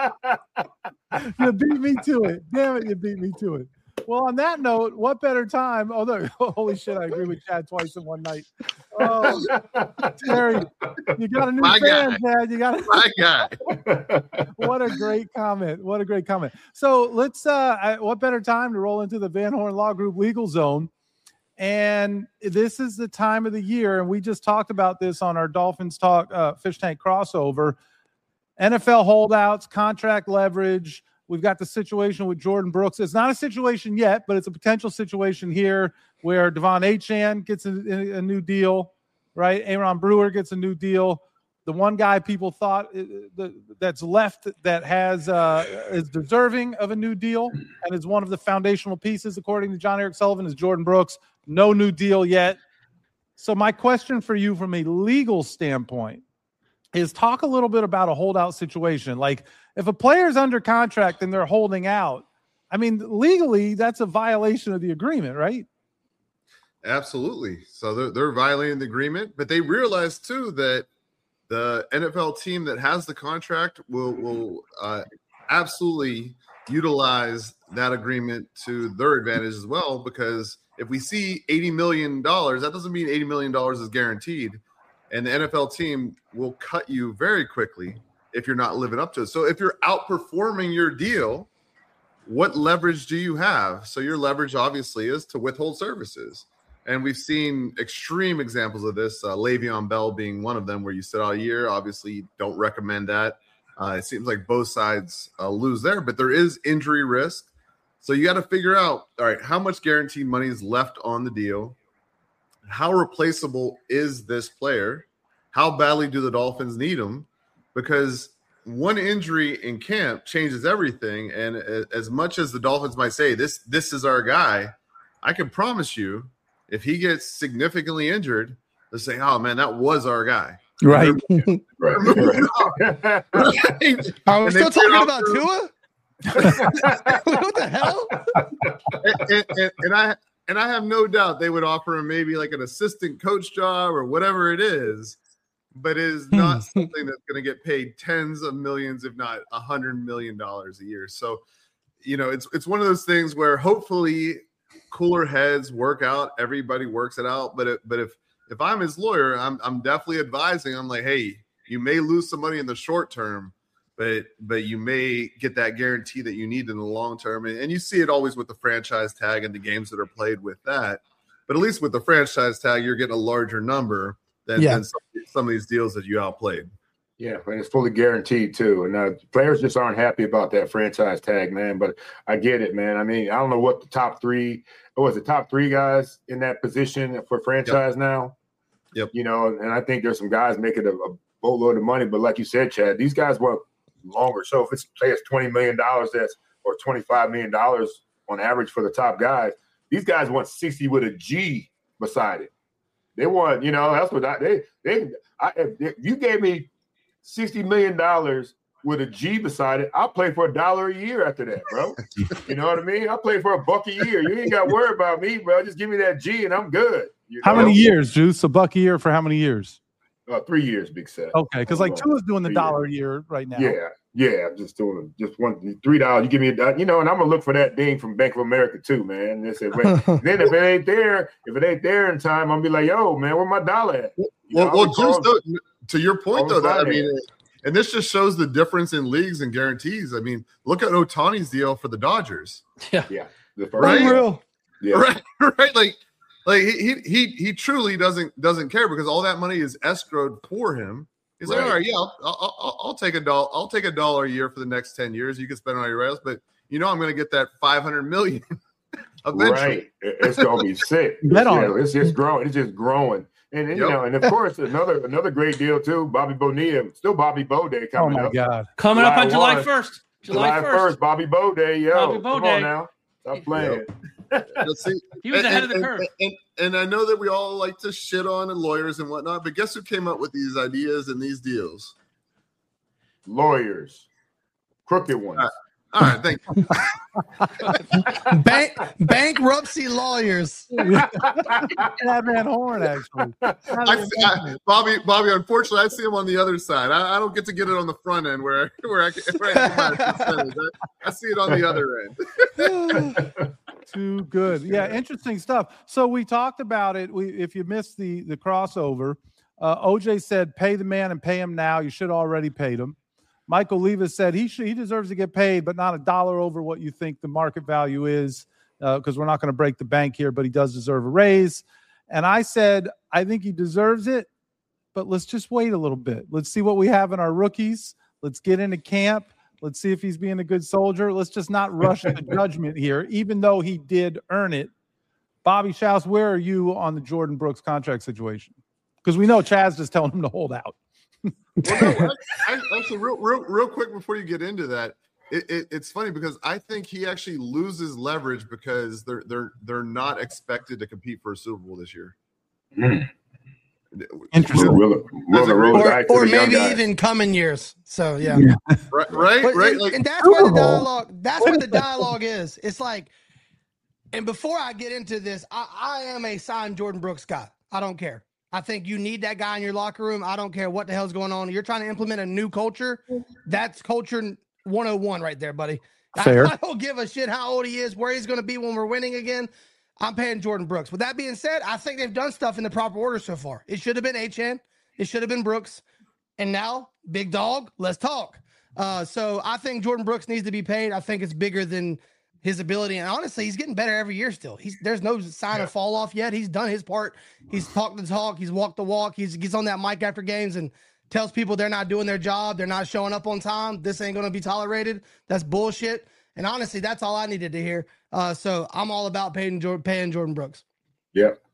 Bobby. You beat me to it. Damn it, you beat me to it. Well, on that note, what better time? Oh, no, holy shit, I agree with Chad twice in one night. Oh, Terry, you got a new My fan, guy. Chad. You got a, My guy. what a great comment. What a great comment. So let's, uh, I, what better time to roll into the Van Horn Law Group legal zone? And this is the time of the year, and we just talked about this on our Dolphins Talk uh, Fish Tank crossover. N F L holdouts, contract leverage. We've got the situation with Jordan Brooks. It's not a situation yet, but it's a potential situation here where Devon Achane gets a, a new deal, right? Aaron Brewer gets a new deal. The one guy people thought uh, the, that's left that has uh, is deserving of a new deal and is one of the foundational pieces, according to John Eric Sullivan, is Jordan Brooks. No new deal yet. So my question for you from a legal standpoint is talk a little bit about a holdout situation. Like if a player's under contract and they're holding out, I mean, legally, that's a violation of the agreement, right? Absolutely. So they're, they're violating the agreement, but they realize too that the N F L team that has the contract will will uh, absolutely utilize that agreement to their advantage as well. Because if we see eighty million dollars, that doesn't mean eighty million dollars is guaranteed. And the N F L team will cut you very quickly if you're not living up to it. So if you're outperforming your deal, what leverage do you have? So your leverage obviously is to withhold services. And we've seen extreme examples of this, uh, Le'Veon Bell being one of them, where you sit out a year. Obviously, you don't recommend that. Uh, it seems like both sides uh, lose there, but there is injury risk. So you got to figure out, all right, how much guaranteed money is left on the deal? how replaceable is this player? How badly do the Dolphins need him? Because one injury in camp changes everything. And as much as the Dolphins might say, this, this is our guy, I can promise you, if he gets significantly injured, they'll say, oh, man, that was our guy. Right. Right. right. Are we And still they talking put about out- Tua? What the hell? and, and, and, and I and I have no doubt they would offer him maybe like an assistant coach job or whatever it is, but it is not something that's going to get paid tens of millions, if not a hundred million dollars a year. So, you know, it's it's one of those things where hopefully cooler heads work out, everybody works it out. But it, but if if I'm his lawyer, I'm I'm definitely advising. I'm like, hey, you may lose some money in the short term, but but you may get that guarantee that you need in the long term. And, and you see it always with the franchise tag and the games that are played with that. But at least with the franchise tag, you're getting a larger number than, Yeah. than some, some of these deals that you outplayed. Yeah, and it's fully guaranteed too. And uh, players just aren't happy about that franchise tag, man. But I get it, man. I mean, I don't know what the top three, what was the top three guys in that position for franchise now? Yep. You know, and I think there's some guys making a, a boatload of money. But like you said, Chad, these guys want longer. So if it's say it's twenty million dollars, that's or twenty-five million dollars on average for the top guys. These guys want sixty with a G beside it. They want, you know, that's what I, they they. I, if, if you gave me sixty million dollars with a G beside it, I'll play for a dollar a year after that, bro. You know what I mean? I'll play for a buck a year. You ain't got to worry about me, bro. Just give me that G and I'm good. You How know? many years, Juice? A buck a year for how many years? Uh, three years, big set. Okay, because like Hold on. Tua's doing the Three dollar a year right now. Yeah, yeah. I'm just doing just one three dollars. You give me a, you know, and I'm gonna look for that ding from Bank of America too, man. And they say, wait, then if it ain't there, if it ain't there in time, I'm gonna be like, yo, man, where my dollar at? You Well, know, well, I'll Juice, call- though, to your point, I'll though, that, I buy mean, it. and this just shows the difference in leagues and guarantees. I mean, look at Ohtani's deal for the Dodgers. yeah, the first Right? Unreal. Yeah. Right, right. Like, like he he he truly doesn't doesn't care because all that money is escrowed for him. He's like, Right. all right, yeah, I'll, I'll, I'll, I'll take a dollar. I'll take a dollar a year for the next ten years. You can spend it on your else, but you know I'm going to get that five hundred million eventually. Right. It- It's gonna be sick. Bet on Yeah, it. it's just growing. It's just growing. And, and, you Yep. know, and of course, another another great deal too. Bobby Bonilla, still Bobby Bo Day Oh coming my up. God. Coming up July on July first. first. July July first, first. Bobby Bo Day. Yo, Bobby Bo come Day. on now, stop playing. Let's see. He was And- ahead of the and- curve. And, and, and I know that we all like to shit on and lawyers and whatnot, but guess who came up with these ideas and these deals? Lawyers, crooked ones. All All right, thank you. Bank, bankruptcy lawyers. That man Horn, actually. I see, I, Bobby, Bobby. Unfortunately, I see him on the other side. I, I don't get to get it on the front end where where I, can- where I, get my percentage. I, I see it on the other end. Too good. Yeah, interesting stuff. So we talked about it. We, if you missed the the crossover, uh, O J said, "Pay the man and pay him now. You should already paid him." Michael Levis said he should, he deserves to get paid, but not a dollar over what you think the market value is, because uh, we're not going to break the bank here. But he does deserve a raise. And I said I think he deserves it, but let's just wait a little bit. Let's see what we have in our rookies. Let's get into camp. Let's see if he's being a good soldier. Let's just not rush the judgment here, even though he did earn it. Bobby Schaus, where are you on the Jordan Brooks contract situation? Because we know Chaz is telling him to hold out. Well, no, I, I, actually, real, real, real quick before you get into that, it, it, it's funny because I think he actually loses leverage because they're they're they're not expected to compete for a Super Bowl this year. Mm. Interesting. Will, will, will the road Or, back to or the young maybe guys. even coming years. So yeah. Right, right, But- right. and, Like, and that's where the dialogue that's where the dialogue is. It's like, and before I get into this, I, I am a signed Jordan Brooks guy. I don't care. I think you need that guy in your locker room. I don't care what the hell's going on. You're trying to implement a new culture. That's culture one oh one right there, buddy. I- Fair. I, don't give a shit how old he is, where he's going to be when we're winning again. I'm paying Jordan Brooks. With that being said, I think they've done stuff in the proper order so far. It should have been Achane. It should have been Brooks. And now, big dog, let's talk. Uh, so I think Jordan Brooks needs to be paid. I think it's bigger than his ability. And honestly, he's getting better every year still. He's There's no sign of fall off yet. He's done his part. He's talked the talk. He's walked the walk. He's, he's on that mic after games and tells people they're not doing their job. They're not showing up on time. This ain't going to be tolerated. That's bullshit. And honestly, that's all I needed to hear. Uh, so I'm all about paying Jordan, paying Jordan Brooks. Yep,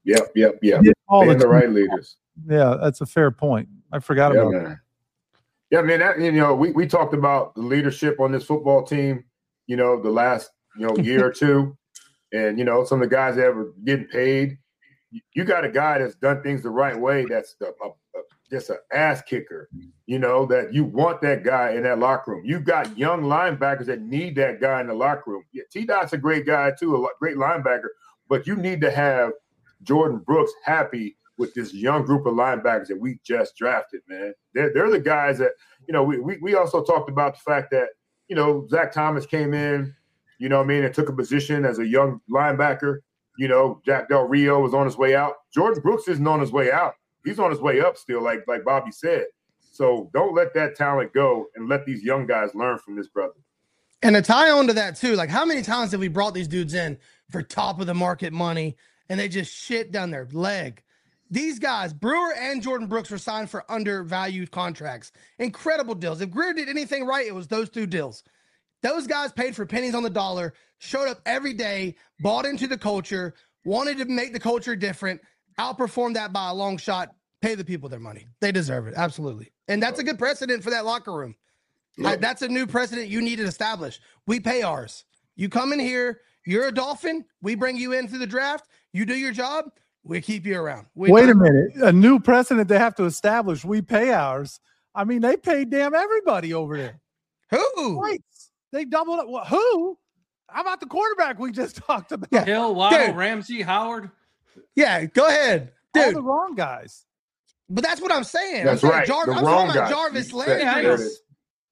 Yep, yep, yep. Get all Being the the right leaders. Yeah, that's a fair point. I forgot Yeah, about man. that. Yeah, man. That, you know, we, we talked about the leadership on this football team, you know, the last, you know, year or two. And, you know, some of the guys that are getting paid. You got a guy that's done things the right way. That's a, a, a, just an ass kicker, you know, that you want that guy in that locker room. You've got young linebackers that need that guy in the locker room. Yeah, T-Dot's a great guy too, a great linebacker, but you need to have Jordan Brooks happy with this young group of linebackers that we just drafted, man. They're, they're the guys that, you know, we, we we also talked about the fact that, you know, Zach Thomas came in, you know what I mean, and took a position as a young linebacker. You know, Jack Del Rio was on his way out. Jordan Brooks isn't on his way out. He's on his way up still, like like Bobby said. So don't let that talent go and let these young guys learn from this brother. And to tie on to that too, like how many times have we brought these dudes in for top of the market money and they just shit down their leg? These guys, Brewer and Jordan Brooks, were signed for undervalued contracts. Incredible deals. If Greer did anything right, it was those two deals. Those guys paid for pennies on the dollar, showed up every day, bought into the culture, wanted to make the culture different, outperformed that by a long shot, pay the people their money. They deserve it. Absolutely. And that's a good precedent for that locker room. Yeah. Like, that's a new precedent you need to establish. We pay ours. You come in here, you're a Dolphin, we bring you in through the draft, you do your job, we keep you around. We Wait a minute. A new precedent they have to establish. We pay ours. I mean, they pay damn everybody over there. Who? Right. They doubled it. Well, who? How about the quarterback we just talked about? Yeah. Hill, Waddle, Dude. Ramsey, Howard. Yeah, go ahead. All Dude, the wrong guys. but that's what I'm saying. That's I'm saying right. Jar- The I'm wrong talking about guys. Jarvis You said- Landry. Yeah, I There it know. is.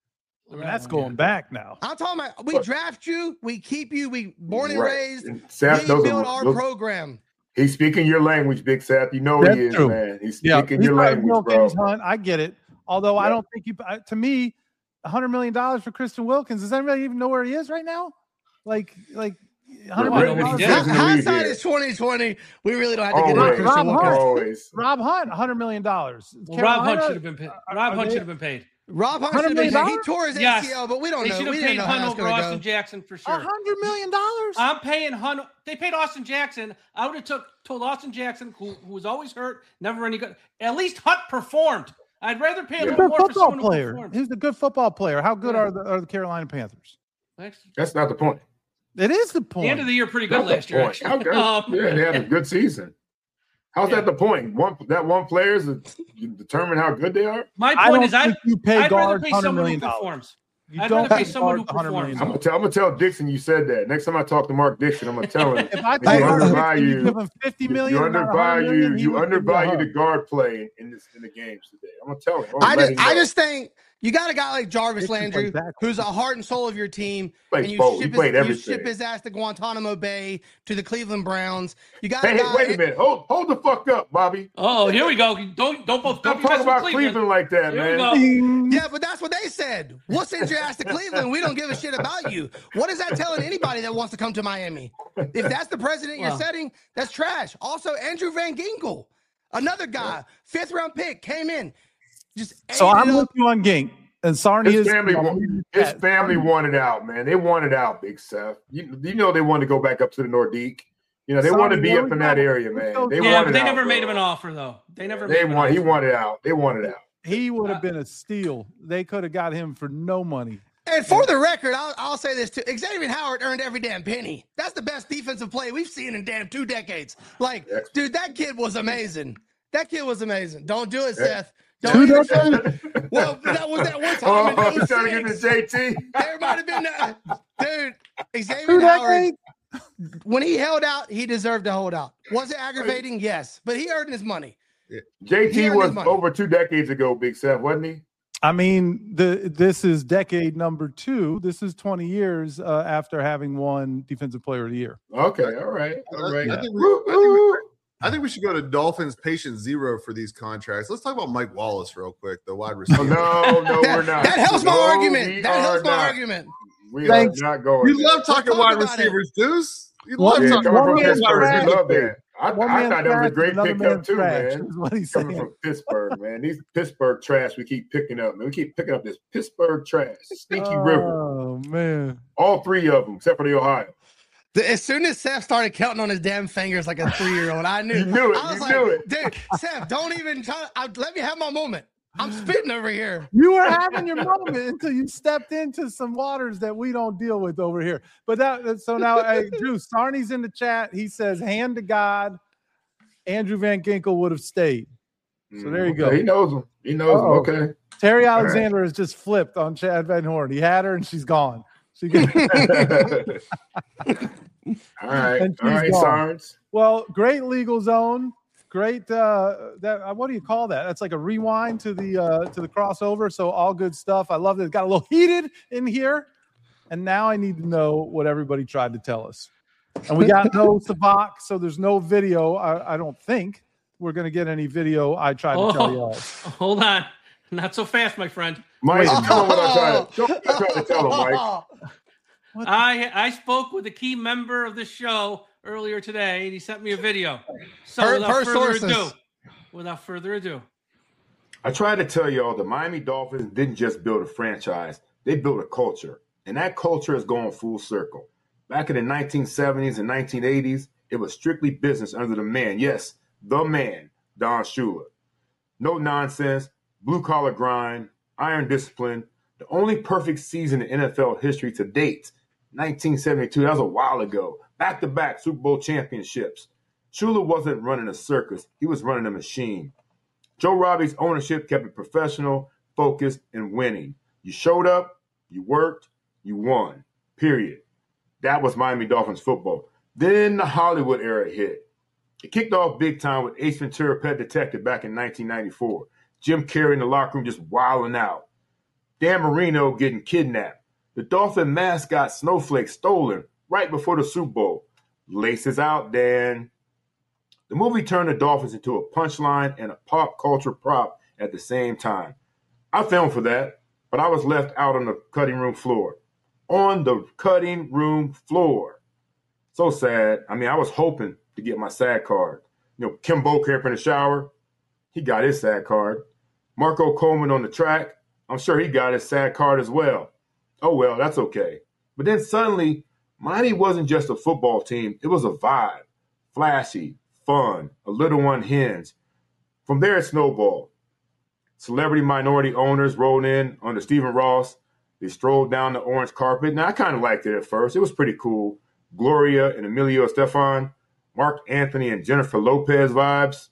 I mean, that's going back now. I'm talking about we draft you, we keep you, we born and Right. raised, And Seth, we those build are, our those, program. he's speaking your language, Big Seth. You know That's he is, true. man. He's Yeah, speaking he's your not language, bro. Wilkins, Hunt. I get it. Although I Yeah. don't think you. I- To me, a hundred million dollars for Christian Wilkins. Does anybody even know where he is right now? Like, like. Right. one hundred million Nobody dollars. did. Hi- Doesn't leave Hindsight here. is twenty twenty. We really don't have to get into Always, Christian Rob Wilkins. Hunt. always. Rob Hunt, one hundred million dollars. Well, Rob Hunt should have been paid. Rob are Hunt they- should have been paid. Rob Hunt $100 should have been million He tore his Yes. A C L, but we don't They know. should We have didn't paid know Hunt how it's over going to Austin go. Jackson for A sure. hundred million dollars. I'm paying Hunt. They paid Austin Jackson. I would have took told Austin Jackson, who, who was always hurt, never any good. At least Hunt performed. I'd rather pay a Yeah. little Good more for football someone who player. performed. He's a good football player. How good Yeah. are the are the Carolina Panthers? Actually, That's not the point. It is the the point. end of the year, pretty good That's the last year. point. Actually. How Um, good- yeah, they had a good season. How's Yeah. that the point? One that one player is you determine how good they are. My I point don't is, I, think you pay I'd rather guards pay hundred someone who million dollars. performs. You I'd don't rather pay pay someone who guards hundred million performs. I'm gonna dollars. tell. I'm gonna tell Dixon you said that. Next time I talk to Mark Dixon, I'm gonna tell him If I you pay Hey, him undervalue- fifty, give him fifty you, million, you not one hundred undervalue million, he you would give you a undervalue hug. the guard play in this in the games today. I'm gonna tell him. I'm gonna I let just, him I know. just think you got a guy like Jarvis This is like Landry, backwards. who's the heart and soul of your team, Played and you both. He ship, his, played you everything. ship his ass to Guantanamo Bay to the Cleveland Browns. You got Hey, a hey, guy. wait a minute. Hold, hold the fuck up, Bobby. Oh, here we go. Don't don't both Don't don't talk mess with about Cleveland. Cleveland like that, Here we man. go. Ding. Yeah, but that's what they said. We'll send your ass to Cleveland. We don't give a shit about you. What is that telling anybody that wants to come to Miami? If that's the president you're Wow. setting, that's trash. Also, Andrew Van Ginkel, another guy, fifth round pick, came in. Just So ate it I'm up. with you on Gink. And Sarni His is family, wa- his family wanted out, man. They wanted out, Big Seth. You, you know they wanted to go back up to the Nordique. You know they Sorry, want to be where up we in that go? area, Let's man. go- They Yeah, wanted but they out, never bro. made him an offer though. They never. They made him an want. He offer. wanted out. They wanted out. He would have been a steal. They could have got him for no money. And for the record, I'll, I'll say this too. Xavier Howard earned every damn penny. That's the best defensive play we've seen in damn two decades. Like, Excellent. dude, that kid was amazing. That kid was amazing. Don't do it, Yeah. Seth. Two Don't even decades? Well, that was that one Oh, time. he's in trying to get to oh six. J T. There might have been that. Dude, Xavier Two Howard, decades? when he held out, he deserved to hold out. Was it aggravating? Yes. But he earned his money. J He T earned was his money. over two decades ago, Big Seth, wasn't he? I mean, the this is decade number two. This is twenty years uh, after having won Defensive Player of the Year. Okay, all right, all I, right. I think we, Woo, I, think we, woo. I think we should go to Dolphins patient zero for these contracts. Let's talk about Mike Wallace real quick, the wide Oh, receiver. no, no, That, we're not. that helps my No, we argument. That are helps my not. argument. We Thanks. are not going. You there. love talking talk wide about it. receivers, Deuce. You One- love Yeah, One talking coming from man's wide Pittsburgh, trash. we receivers. love that. I, One I man's thought that was trash a is great another pickup man's too, trash, man. is what he's Coming saying. from Pittsburgh, man. These Pittsburgh trash we keep picking up, man. We keep picking up this Pittsburgh trash. Sneaky River. Oh man. All three of them, except for the Ohio. As soon as Seth started counting on his damn fingers like a three-year-old, I knew. You knew it. I was You like, knew it. dude, Seth, don't even try. I, let me have my moment. I'm spitting over here. You were having your moment until you stepped into some waters that we don't deal with over here. But that, so now, hey, Drew, Sarney's in the chat. He says, hand to God, Andrew Van Ginkel would have stayed. So there you Okay, go. He knows him. He knows Uh-oh. him. Okay. Terry Alexander has just flipped on Chad Van Horn. He had her and she's gone. She All right. And All she's right, gone. Sarge. Well, great legal zone. Great. Uh, that uh, what do you call that? That's like a rewind to the uh, to the crossover. So all good stuff. I love that. It got a little heated in here, and now I need to know what everybody tried to tell us. And we got no Savak, so there's no video. I, I don't think we're gonna get any video. I tried Oh, to tell you all. hold on. Not so fast, my friend. Mike, tell him what I tried to, tell him what I tried to tell him, Mike. What? I I spoke with a key member of the show earlier today, and he sent me a video. So Per- without per further sources. ado, without further ado, I tried to tell y'all the Miami Dolphins didn't just build a franchise, they built a culture. And that culture has gone full circle. Back in the nineteen seventies and nineteen eighties, it was strictly business under the man. Yes, the man, Don Shula. No nonsense, blue-collar grind, iron discipline. The only perfect season in N F L history to date, nineteen seventy-two, that was a while ago. Back-to-back Super Bowl championships. Shula wasn't running a circus. He was running a machine. Joe Robbie's ownership kept it professional, focused, and winning. You showed up, you worked, you won, period. That was Miami Dolphins football. Then the Hollywood era hit. It kicked off big time with Ace Ventura, Pet Detective back in nineteen ninety-four. Jim Carrey in the locker room just wilding out. Dan Marino getting kidnapped. The Dolphin mascot Snowflake stolen right before the Super Bowl. Laces out, Dan. The movie turned the Dolphins into a punchline and a pop culture prop at the same time. I filmed for that, but I was left out on the cutting room floor. On the cutting room floor. So sad. I mean, I was hoping to get my SAG card. You know, Kim Bokamp in the shower, he got his SAG card. Marco Coleman on the track, I'm sure he got his SAG card as well. Oh, well, that's okay. But then suddenly, Miami wasn't just a football team. It was a vibe. Flashy, fun, a little unhinged. From there, it snowballed. Celebrity minority owners rolled in under Stephen Ross. They strolled down the orange carpet. Now, I kind of liked it at first. It was pretty cool. Gloria and Emilio Estefan, Mark Anthony and Jennifer Lopez vibes.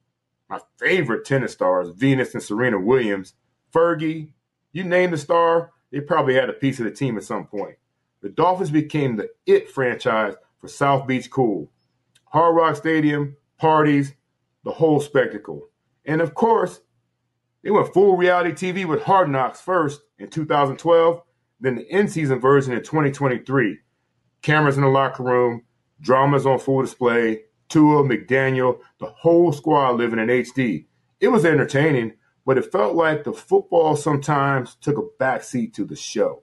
My favorite tennis stars, Venus and Serena Williams. Fergie, you name the star, they probably had a piece of the team at some point. The Dolphins became the it franchise for South Beach cool. Hard Rock Stadium, parties, the whole spectacle. And of course, they went full reality T V with Hard Knocks first in two thousand twelve, then the in-season version in twenty twenty-three. Cameras in the locker room, dramas on full display, Tua, McDaniel, the whole squad living in H D. It was entertaining, but it felt like the football sometimes took a backseat to the show.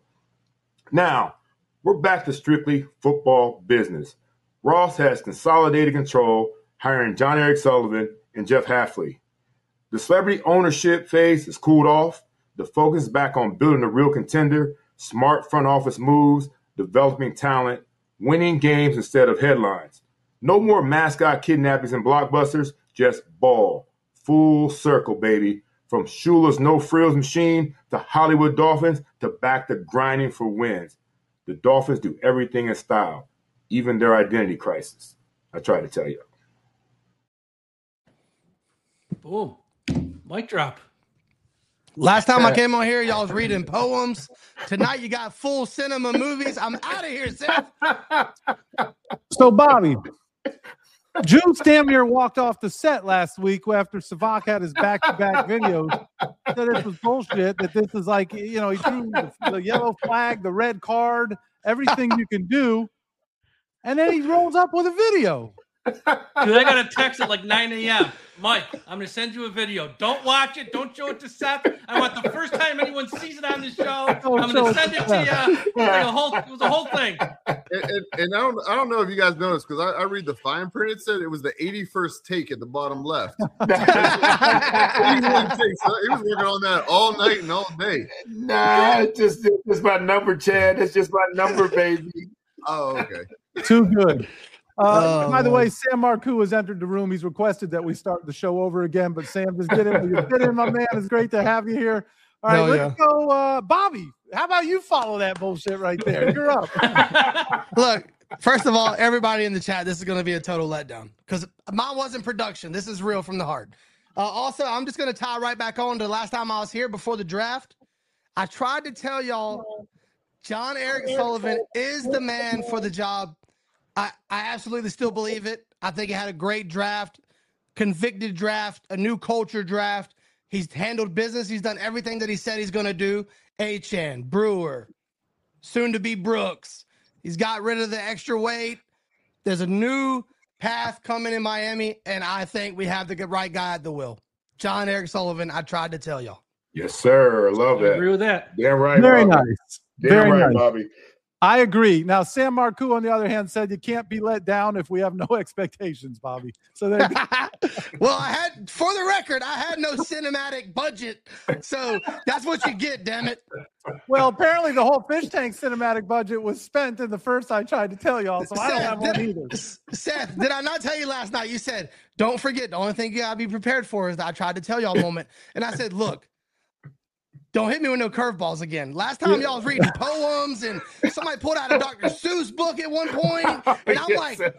Now, we're back to strictly football business. Ross has consolidated control, hiring John Eric Sullivan and Jeff Hafley. The celebrity ownership phase has cooled off. The focus is back on building a real contender, smart front office moves, developing talent, winning games instead of headlines. No more mascot kidnappings and blockbusters, just ball. Full circle, baby. From Shula's no-frills machine to Hollywood Dolphins to back to grinding for wins. The Dolphins do everything in style, even their identity crisis. I try to tell you. boom, mic drop. Last time I came on here, y'all was reading poems. Tonight you got full cinema movies. I'm out of here, Seth. So, Bobby, Juice damn near walked off the set last week after Savak had his back-to-back videos. Said this was bullshit, that this is like, you know, he threw the, the yellow flag, the red card, everything you can do. And then he rolls up with a video. Dude, I got a text at like nine a.m. Mike, I'm going to send you a video. Don't watch it. Don't show it to Seth. I want the first time anyone sees it on the show. Don't I'm going to show send it it to to you. It was, like a whole, it was a whole thing. And, and, and I don't I don't know if you guys noticed because I, I read the fine print. It said it was the eighty-first take at the bottom left. eighty-one takes. So he was working on that all night and all day. Nah, it's just, it's just my number, Chad. It's just my number, baby. Oh, okay. Too good. Uh, Oh, by the man. way, Sam Marcoux has entered the room. He's requested that we start the show over again, but Sam, just get in. Get in, my man. It's great to have you here. All right, Hell let's yeah. go. Uh, Bobby, how about you follow that bullshit right there? You're up. Look, first of all, everybody in the chat, this is going to be a total letdown because mine wasn't production. This is real from the heart. Uh, also, I'm just going to tie right back on to the last time I was here before the draft. I tried to tell y'all John Eric Sullivan is the man for the job. I, I absolutely still believe it. I think he had a great draft, convicted draft, a new culture draft. He's handled business. He's done everything that he said he's going to do. Achane, Brewer, soon to be Brooks. He's got rid of the extra weight. There's a new path coming in Miami, and I think we have the right guy at the wheel. John Eric Sullivan, I tried to tell y'all. Yes, sir. Love I that. agree with that. Damn right. Very Bobby. nice. Damn Very right, nice. Bobby. I agree. Now, Sam Marcoux, on the other hand, said you can't be let down if we have no expectations, Bobby. So there. Well, I had, for the record, I had no cinematic budget, so that's what you get. Damn it! Well, apparently the whole fish tank cinematic budget was spent in the first I tried to tell y'all, so I don't have one did, either. Seth, did I not tell you last night? You said, "Don't forget, the only thing you gotta be prepared for is that I tried to tell y'all moment." And I said, "Look, don't hit me with no curveballs again." Last time y'all was reading poems and somebody pulled out a Doctor Seuss book at one point, and I'm Yes. like,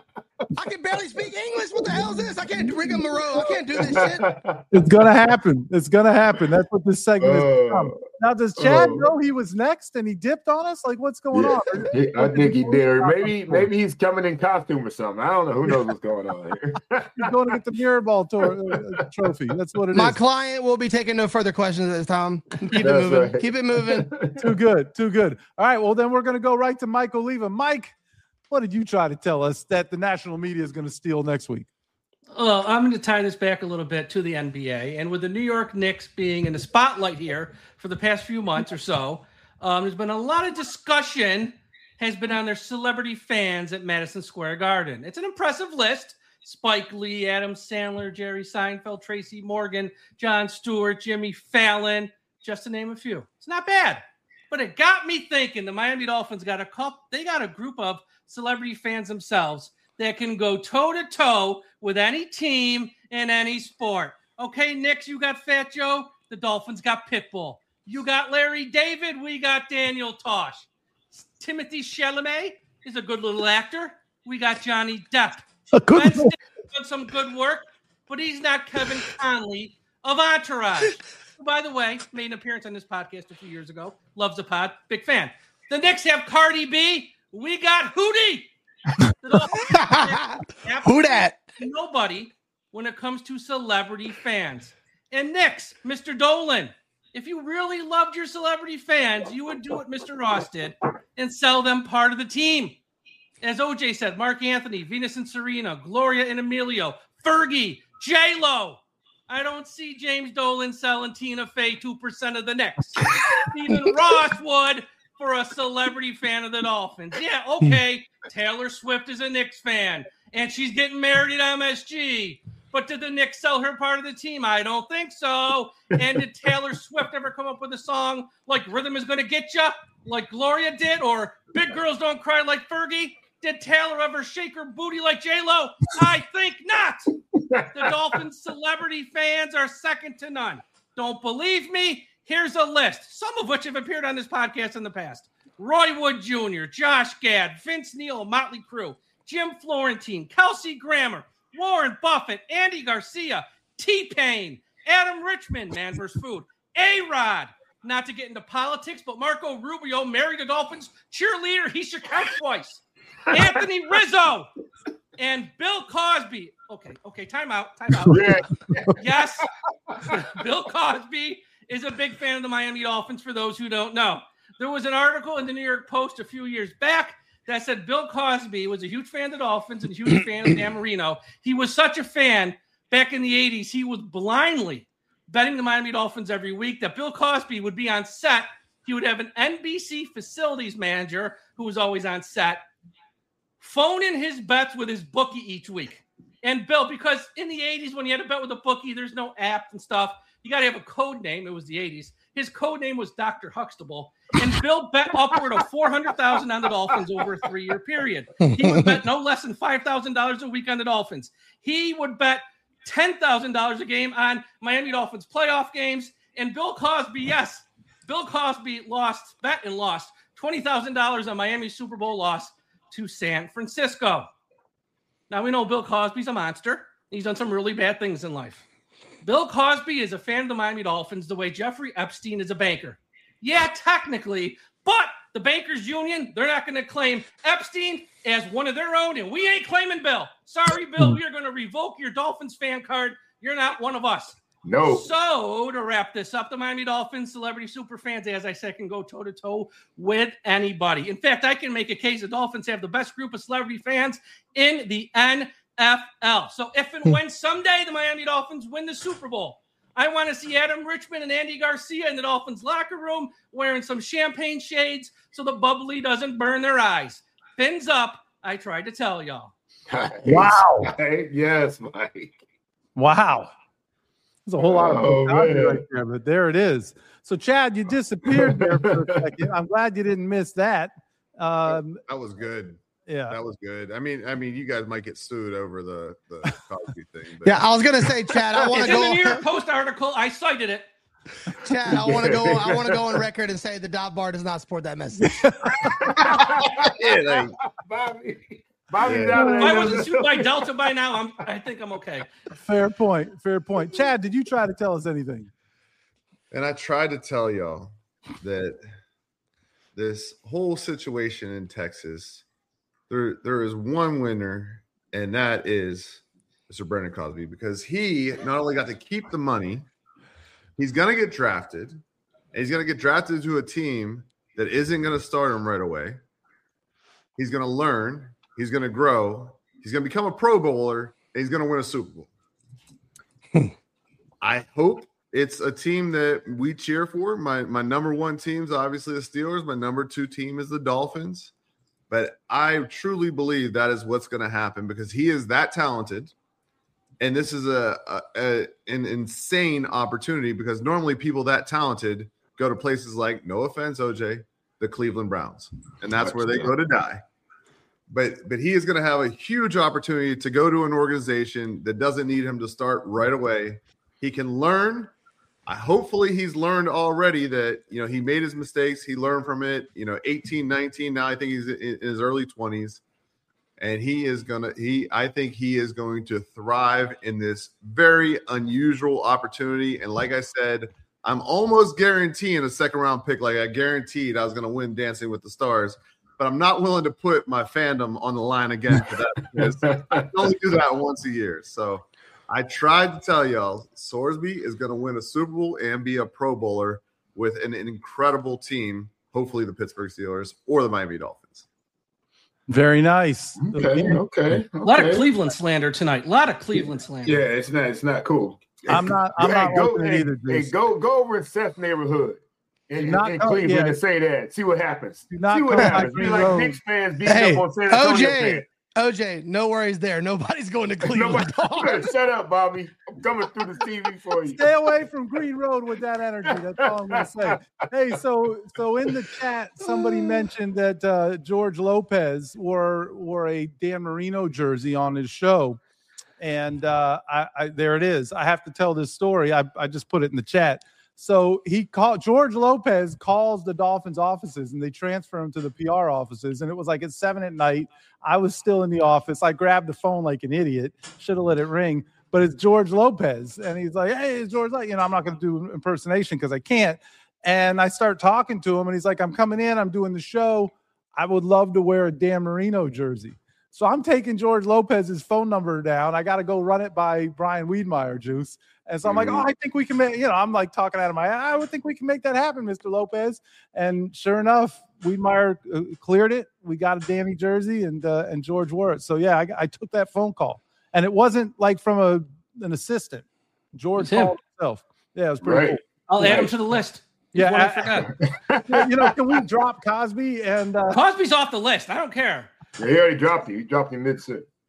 I can barely speak English. What the hell is this? I can't rigmarole. I can't do this shit. It's gonna happen. It's gonna happen. That's what this segment is. Oh. Become. Now, does Chad Oh. know he was next and he dipped on us? Like, what's going Yeah. on? He- I think he did. Or maybe maybe he's coming in costume or something. I don't know. Who knows what's going on here? He's going to get the mirror ball tour, uh, trophy. That's what it is. My client will be taking no further questions at this time. Keep it That's moving. right. Keep it moving. Too good. Too good. All right. Well, then we're going to go right to Mike Oliva. Mike, what did you try to tell us that the national media is going to steal next week? Well, I'm going to tie this back a little bit to the N B A. And with the New York Knicks being in the spotlight here for the past few months or so, um, there's been a lot of discussion has been on their celebrity fans at Madison Square Garden. It's an impressive list. Spike Lee, Adam Sandler, Jerry Seinfeld, Tracy Morgan, Jon Stewart, Jimmy Fallon, just to name a few. It's not bad. But it got me thinking the Miami Dolphins got a couple, they got a group of celebrity fans themselves that can go toe-to-toe with any team in any sport. Okay, Knicks, you got Fat Joe. The Dolphins got Pitbull. You got Larry David. We got Daniel Tosh. Timothy Chalamet is a good little actor. We got Johnny Depp. A good Ben Stiller done some good work, but he's not Kevin Conley of Entourage. Who, by the way, made an appearance on this podcast a few years ago. Loves the pod. Big fan. The Knicks have Cardi B. We got Hootie. Who that? Nobody when it comes to celebrity fans. And Knicks, Mister Dolan, if you really loved your celebrity fans, you would do what Mister Ross did and sell them part of the team. As O J said, Mark Anthony, Venus and Serena, Gloria and Emilio, Fergie, J-Lo. I don't see James Dolan selling Tina Fey two percent of the Knicks. Even Ross would for a celebrity fan of the Dolphins. Yeah, okay, Taylor Swift is a Knicks fan, and she's getting married at M S G. But did the Knicks sell her part of the team? I don't think so. And did Taylor Swift ever come up with a song like Rhythm Is Gonna Get Ya, like Gloria did, or Big Girls Don't Cry like Fergie? Did Taylor ever shake her booty like J-Lo? I think not. The Dolphins celebrity fans are second to none. Don't believe me? Here's a list, some of which have appeared on this podcast in the past. Roy Wood Junior, Josh Gad, Vince Neil, Motley Crue, Jim Florentine, Kelsey Grammer, Warren Buffett, Andy Garcia, T-Pain, Adam Richman, Man vs. Food, A-Rod, not to get into politics, but Marco Rubio married a Dolphins cheerleader. He should count twice. Anthony Rizzo and Bill Cosby. Okay, okay, time out, time out. Yes, Bill Cosby is a big fan of the Miami Dolphins, for those who don't know. There was an article in the New York Post a few years back that said Bill Cosby was a huge fan of the Dolphins and a huge fan of Dan Marino. He was such a fan back in the eighties, he was blindly betting the Miami Dolphins every week that Bill Cosby would be on set. He would have an N B C facilities manager who was always on set, phone in his bets with his bookie each week. And Bill, because in the eighties, when you had a bet with a bookie, there's no app and stuff. You got to have a code name. It was the eighties. His code name was Doctor Huxtable. And Bill bet upward of four hundred thousand dollars on the Dolphins over a three-year period. He would bet no less than five thousand dollars a week on the Dolphins. He would bet ten thousand dollars a game on Miami Dolphins playoff games. And Bill Cosby, yes, Bill Cosby lost, bet and lost twenty thousand dollars on Miami's Super Bowl loss to San Francisco. Now, we know Bill Cosby's a monster. He's done some really bad things in life. Bill Cosby is a fan of the Miami Dolphins the way Jeffrey Epstein is a banker. Yeah, technically, but the bankers union, they're not going to claim Epstein as one of their own, and we ain't claiming Bill. Sorry, Bill, we are going to revoke your Dolphins fan card. You're not one of us. No. So, to wrap this up, the Miami Dolphins celebrity super fans, as I said, can go toe-to-toe with anybody. In fact, I can make a case the Dolphins have the best group of celebrity fans in the N F L. So, if and when someday the Miami Dolphins win the Super Bowl, I want to see Adam Richman and Andy Garcia in the Dolphins locker room wearing some champagne shades so the bubbly doesn't burn their eyes. Fins up, I tried to tell y'all. Wow. Yes, Mike. Wow. There's a whole lot of Oh, vocabulary man. right there, but there it is. So, Chad, you disappeared there for a second. I'm glad you didn't miss that. Um, That was good. yeah. That was good. I mean, I mean, you guys might get sued over the the Cosby thing. But Yeah, I was gonna say, Chad. I want It's to in the New go. York Post article. I cited it. Chad, I want to go. I want to go on record and say the Dot Bar does not support that message. yeah, like, Bobby. Bobby's Yeah. out of If there. I wasn't sued by Delta by now, I'm, I think I'm okay. Fair point. Fair point. Chad, did you try to tell us anything? and I tried to tell y'all that this whole situation in Texas, there there is one winner, and that is Mister Brandon Cosby, because he not only got to keep the money, he's going to get drafted, and he's going to get drafted to a team that isn't going to start him right away. He's going to learn, he's going to grow, he's going to become a Pro Bowler, and he's going to win a Super Bowl. I hope it's a team that we cheer for. My my number one team is obviously the Steelers. My number two team is the Dolphins. But I truly believe that is what's going to happen because he is that talented. And this is a, a, a an insane opportunity because normally people that talented go to places like, no offense, O J, the Cleveland Browns. And that's where they go to die. But but he is going to have a huge opportunity to go to an organization that doesn't need him to start right away. He can learn. I hopefully he's learned already that, you know, he made his mistakes. He learned from it, you know, eighteen, nineteen. Now I think he's in his early twenties. And he is going to, he, I think he is going to thrive in this very unusual opportunity. And like I said, I'm almost guaranteeing a second round pick. Like I guaranteed I was going to win Dancing with the Stars, but I'm not willing to put my fandom on the line again for that because I only do that once a year. So I tried to tell y'all, Sorsby is going to win a Super Bowl and be a Pro Bowler with an, an incredible team, hopefully the Pittsburgh Steelers or the Miami Dolphins. Very nice. Okay, okay. A lot of okay. Cleveland slander tonight. A lot of Cleveland slander. Yeah, it's not. It's not cool. I'm not- I'm Hey, not go, liking it hey, either, Hey, Juice. go go over in Seth's neighborhood in, Do not in go- Cleveland yeah. and say that. See what happens. Do not See what come happens. like Be Green like Road. Knicks fans beating Hey, up on San Antonio O J, fans. O J, no worries there. Nobody's going to Cleveland. Nobody, shut up, Bobby. I'm coming through the T V for you. Stay away from Green Road with that energy. That's all I'm going to say. Hey, so so in the chat, somebody mentioned that uh, George Lopez wore wore a Dan Marino jersey on his show, and uh, I, I there it is. I have to tell this story. I I just put it in the chat. So he called George Lopez calls the Dolphins offices and they transfer him to the P R offices. And it was like at seven at night. I was still in the office. I grabbed the phone like an idiot. Should have let it ring. But it's George Lopez. And he's like, hey, it's George. You know, I'm not going to do impersonation because I can't. And I start talking to him and he's like, I'm coming in. I'm doing the show. I would love to wear a Dan Marino jersey. So I'm taking George Lopez's phone number down. I got to go run it by Brian Wiedmeyer, Juice. And so I'm like, oh, I think we can make, you know, I'm like talking out of my, I would think we can make that happen, Mister Lopez. And sure enough, Wiedmeyer uh, cleared it. We got a Danny jersey and uh, and George wore it. So yeah, I, I took that phone call. And it wasn't like from a an assistant. George It's him. called himself. Yeah, it was pretty Right. I'll add him Right. to the list. He's Yeah, one I I- forgot. You know, can we drop Cosby and uh, Cosby's off the list. I don't care. Yeah, he already dropped you. He dropped you mid-sit.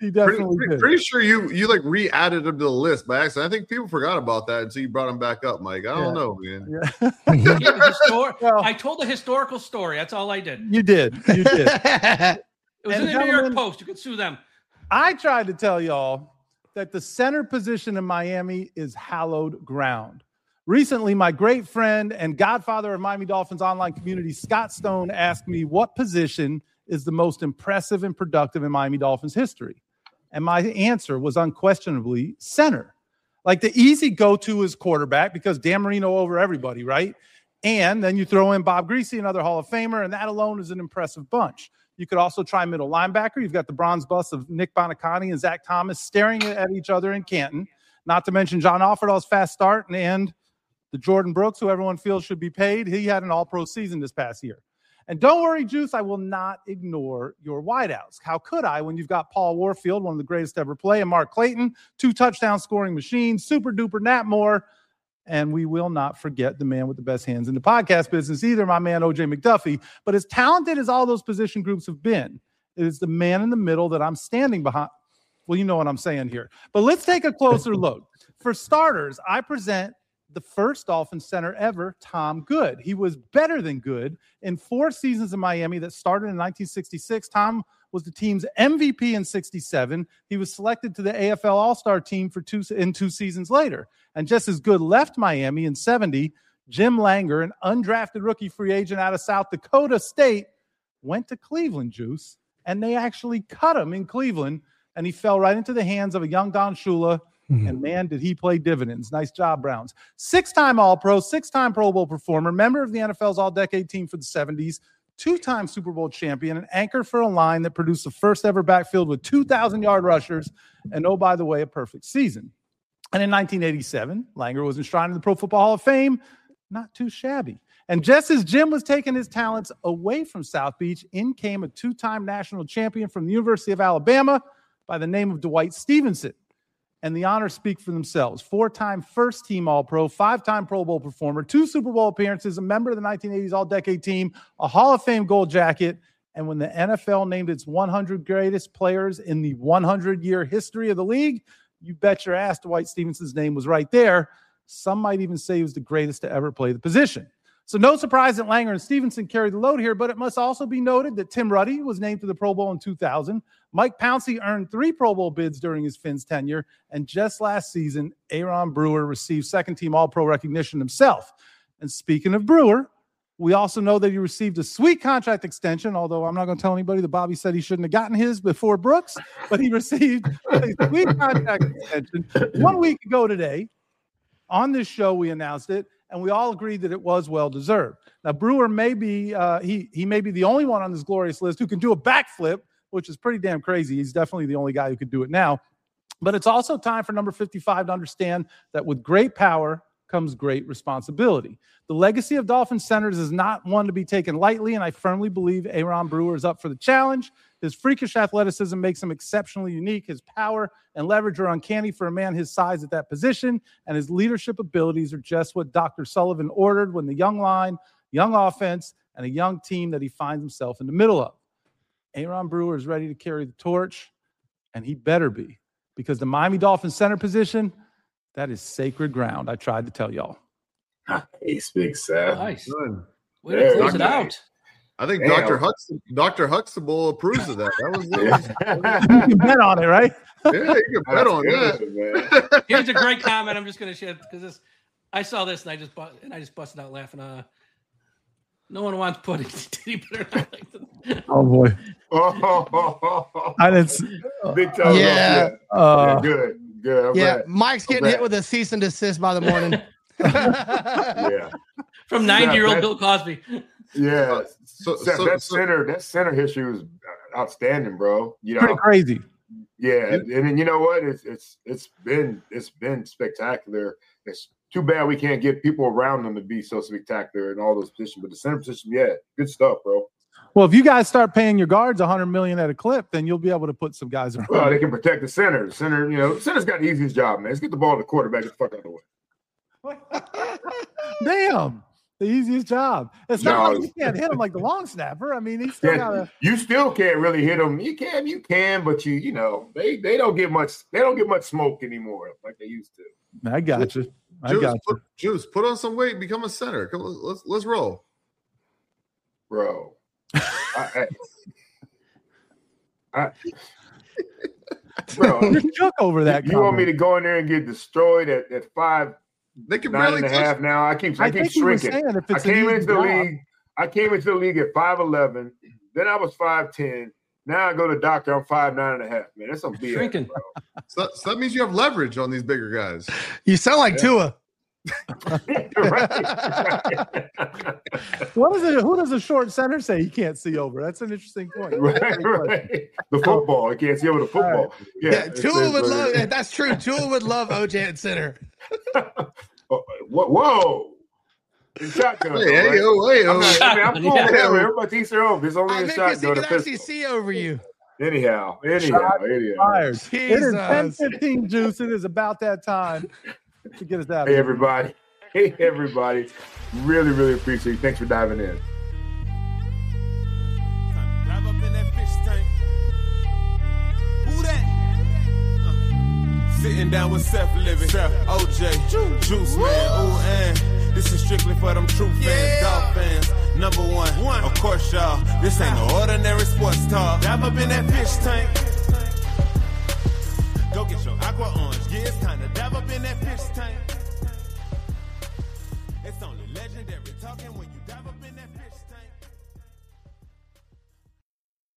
He definitely pretty, did. Pretty sure you you like re-added him to the list by accident. I think people forgot about that until you brought him back up, Mike. I don't Yeah. know, man. Yeah. Yeah, histor- Well- I told a historical story. That's all I did. You did. You did. It was And in the New York gentlemen- Post. You could sue them. I tried to tell y'all that the center position in Miami is hallowed ground. Recently, my great friend and godfather of Miami Dolphins online community, Scott Stone, asked me what position is the most impressive and productive in Miami Dolphins history. And my answer was unquestionably center. Like the easy go-to is quarterback because Dan Marino over everybody, right? And then you throw in Bob Greasy, another Hall of Famer, and that alone is an impressive bunch. You could also try middle linebacker. You've got the bronze bust of Nick Bonacani and Zach Thomas staring at each other in Canton, not to mention John Offerdahl's fast start and, and the Jordan Brooks, who everyone feels should be paid. He had an all-pro season this past year. And don't worry, Juice, I will not ignore your wideouts. How could I when you've got Paul Warfield, one of the greatest to ever play, and Mark Clayton, two touchdown scoring machines, super-duper Nat Moore, and we will not forget the man with the best hands in the podcast business either, my man O J McDuffie. But as talented as all those position groups have been, it is the man in the middle that I'm standing behind. Well, you know what I'm saying here. But let's take a closer look. For starters, I present the first Dolphins center ever, Tom Good. He was better than good in four seasons in Miami that started in nineteen sixty-six. Tom was the team's M V P in sixty-seven. He was selected to the A F L All-Star team for two in two seasons later. And just as Good left Miami in seventy, Jim Langer, an undrafted rookie free agent out of South Dakota State, went to Cleveland, Juice, and they actually cut him in Cleveland, and he fell right into the hands of a young Don Shula. And man, did he play dividends. Nice job, Browns. Six-time All-Pro, six-time Pro Bowl performer, member of the N F L's All-Decade team for the seventies, two-time Super Bowl champion, an anchor for a line that produced the first-ever backfield with two thousand yard rushers, and oh, by the way, a perfect season. And in nineteen eighty-seven, Langer was enshrined in the Pro Football Hall of Fame. Not too shabby. And just as Jim was taking his talents away from South Beach, in came a two-time national champion from the University of Alabama by the name of Dwight Stevenson. And the honors speak for themselves. Four-time first-team All-Pro, five-time Pro Bowl performer, two Super Bowl appearances, a member of the nineteen eighties All-Decade team, a Hall of Fame gold jacket, and when the N F L named its one hundred greatest players in the one hundred year history of the league, you bet your ass Dwight Stevenson's name was right there. Some might even say he was the greatest to ever play the position. So no surprise that Langer and Stevenson carried the load here, but it must also be noted that Tim Ruddy was named to the Pro Bowl in two thousand. Mike Pouncey earned three Pro Bowl bids during his Fins tenure, and just last season, Aaron Brewer received second-team All-Pro recognition himself. And speaking of Brewer, we also know that he received a sweet contract extension, although I'm not going to tell anybody that Bobby said he shouldn't have gotten his before Brooks, but he received a sweet contract extension one week ago today. On this show, we announced it, and we all agreed that it was well-deserved. Now, Brewer may be uh, he he may be the only one on this glorious list who can do a backflip, which is pretty damn crazy. He's definitely the only guy who could do it now. But it's also time for number fifty-five to understand that with great power comes great responsibility. The legacy of Dolphins centers is not one to be taken lightly, and I firmly believe Aaron Brewer is up for the challenge. His freakish athleticism makes him exceptionally unique. His power and leverage are uncanny for a man his size at that position, and his leadership abilities are just what Doctor Sullivan ordered when the young line, young offense, and a young team that he finds himself in the middle of. Aaron Brewer is ready to carry the torch, and he better be, because the Miami Dolphins center position, that is sacred ground. I tried to tell y'all. Nice, Big Seth. Nice. Good. Way to close it Damn. out. I think Damn. Doctor Huxtable, Doctor Huxtable approves of that. That was You can bet on it, right? yeah, you can bet on that. that. Here's a great comment. I'm just going to share because this. I saw this and I just bu- and I just busted out laughing. Uh, no one wants pudding. Did he better not like the- Oh boy, I didn't. s- Big time. Yeah. Yeah. Uh, Good. Good. I'm Yeah, glad. Mike's getting glad. hit with a cease and desist by the morning. Yeah. from ninety year old that- Bill Cosby. Yeah. So, Seth, so, that so- center, that center history was outstanding, bro. You pretty know, crazy. yeah, and, and you know what? It's it's it's been it's been spectacular. It's too bad we can't get people around them to be so spectacular in all those positions. But the center position, yeah, good stuff, bro. Well, if you guys start paying your guards a hundred million at a clip, then you'll be able to put some guys around. Well, they can protect the center. The center, you know, the center's got the easiest job, man. Let's get the ball to the quarterback. Get the fuck out of the way. Damn. the easiest job. It's No, not like it's- you can't hit him like the long snapper. I mean, he's still Yeah, got to. you still can't really hit them. You can, you can, but you, you know, they they don't get much. They don't get much smoke anymore like they used to. I got you. I Juice, got you. put, Juice, put on some weight, become a center. Come on, let's let's roll, Bro. I, I, I, bro, You're shook over that. you want me comment. to go in there and get destroyed at, at five, They can nine barely and a touch. half now? I keep I, I keep think he was shrinking. saying if I it's an came easy into the job. league. I came into the league at five eleven. Then I was five ten. Now I go to the doctor. I'm five nine and a half. Man, that's some B S. Shrinking. Bro. So, so that means you have leverage on these bigger guys. You sound like Tua. right. What is it? Who does a short center say he can't see over? That's an interesting point. right, right. The football. I can't see over the football. Yeah, Yeah, it's- Tua would it's- love. yeah, That's true. Tua would love O J at center. Oh, whoa, whoa. It's shotgun. Hey, though, hey, right? yo, hey, I'm, yo. not, I mean, I'm cool Yeah. with that. Everybody thinks they're over. It's only I a mean, because he shotgun. can A actually pistol. see over you. Anyhow, anyhow, Shot anyhow. Fired. It is ten Jesus. fifteen, Juice. It is about that time to get us out of Hey, here. everybody. Hey, everybody. Really, really appreciate it. Thanks for diving in. Drive up in that fish tank. Who that? Uh, Sitting down with Seth Living, O J, Juice Man, ooh, and this is strictly for them true fans, dog fans. Number one, one, of course, y'all. This ain't no ordinary sports talk. Dive up in that fish tank. Go get your aqua orange. Yeah, it's time to dive up in that fish tank. It's only legendary talking when you dive up in that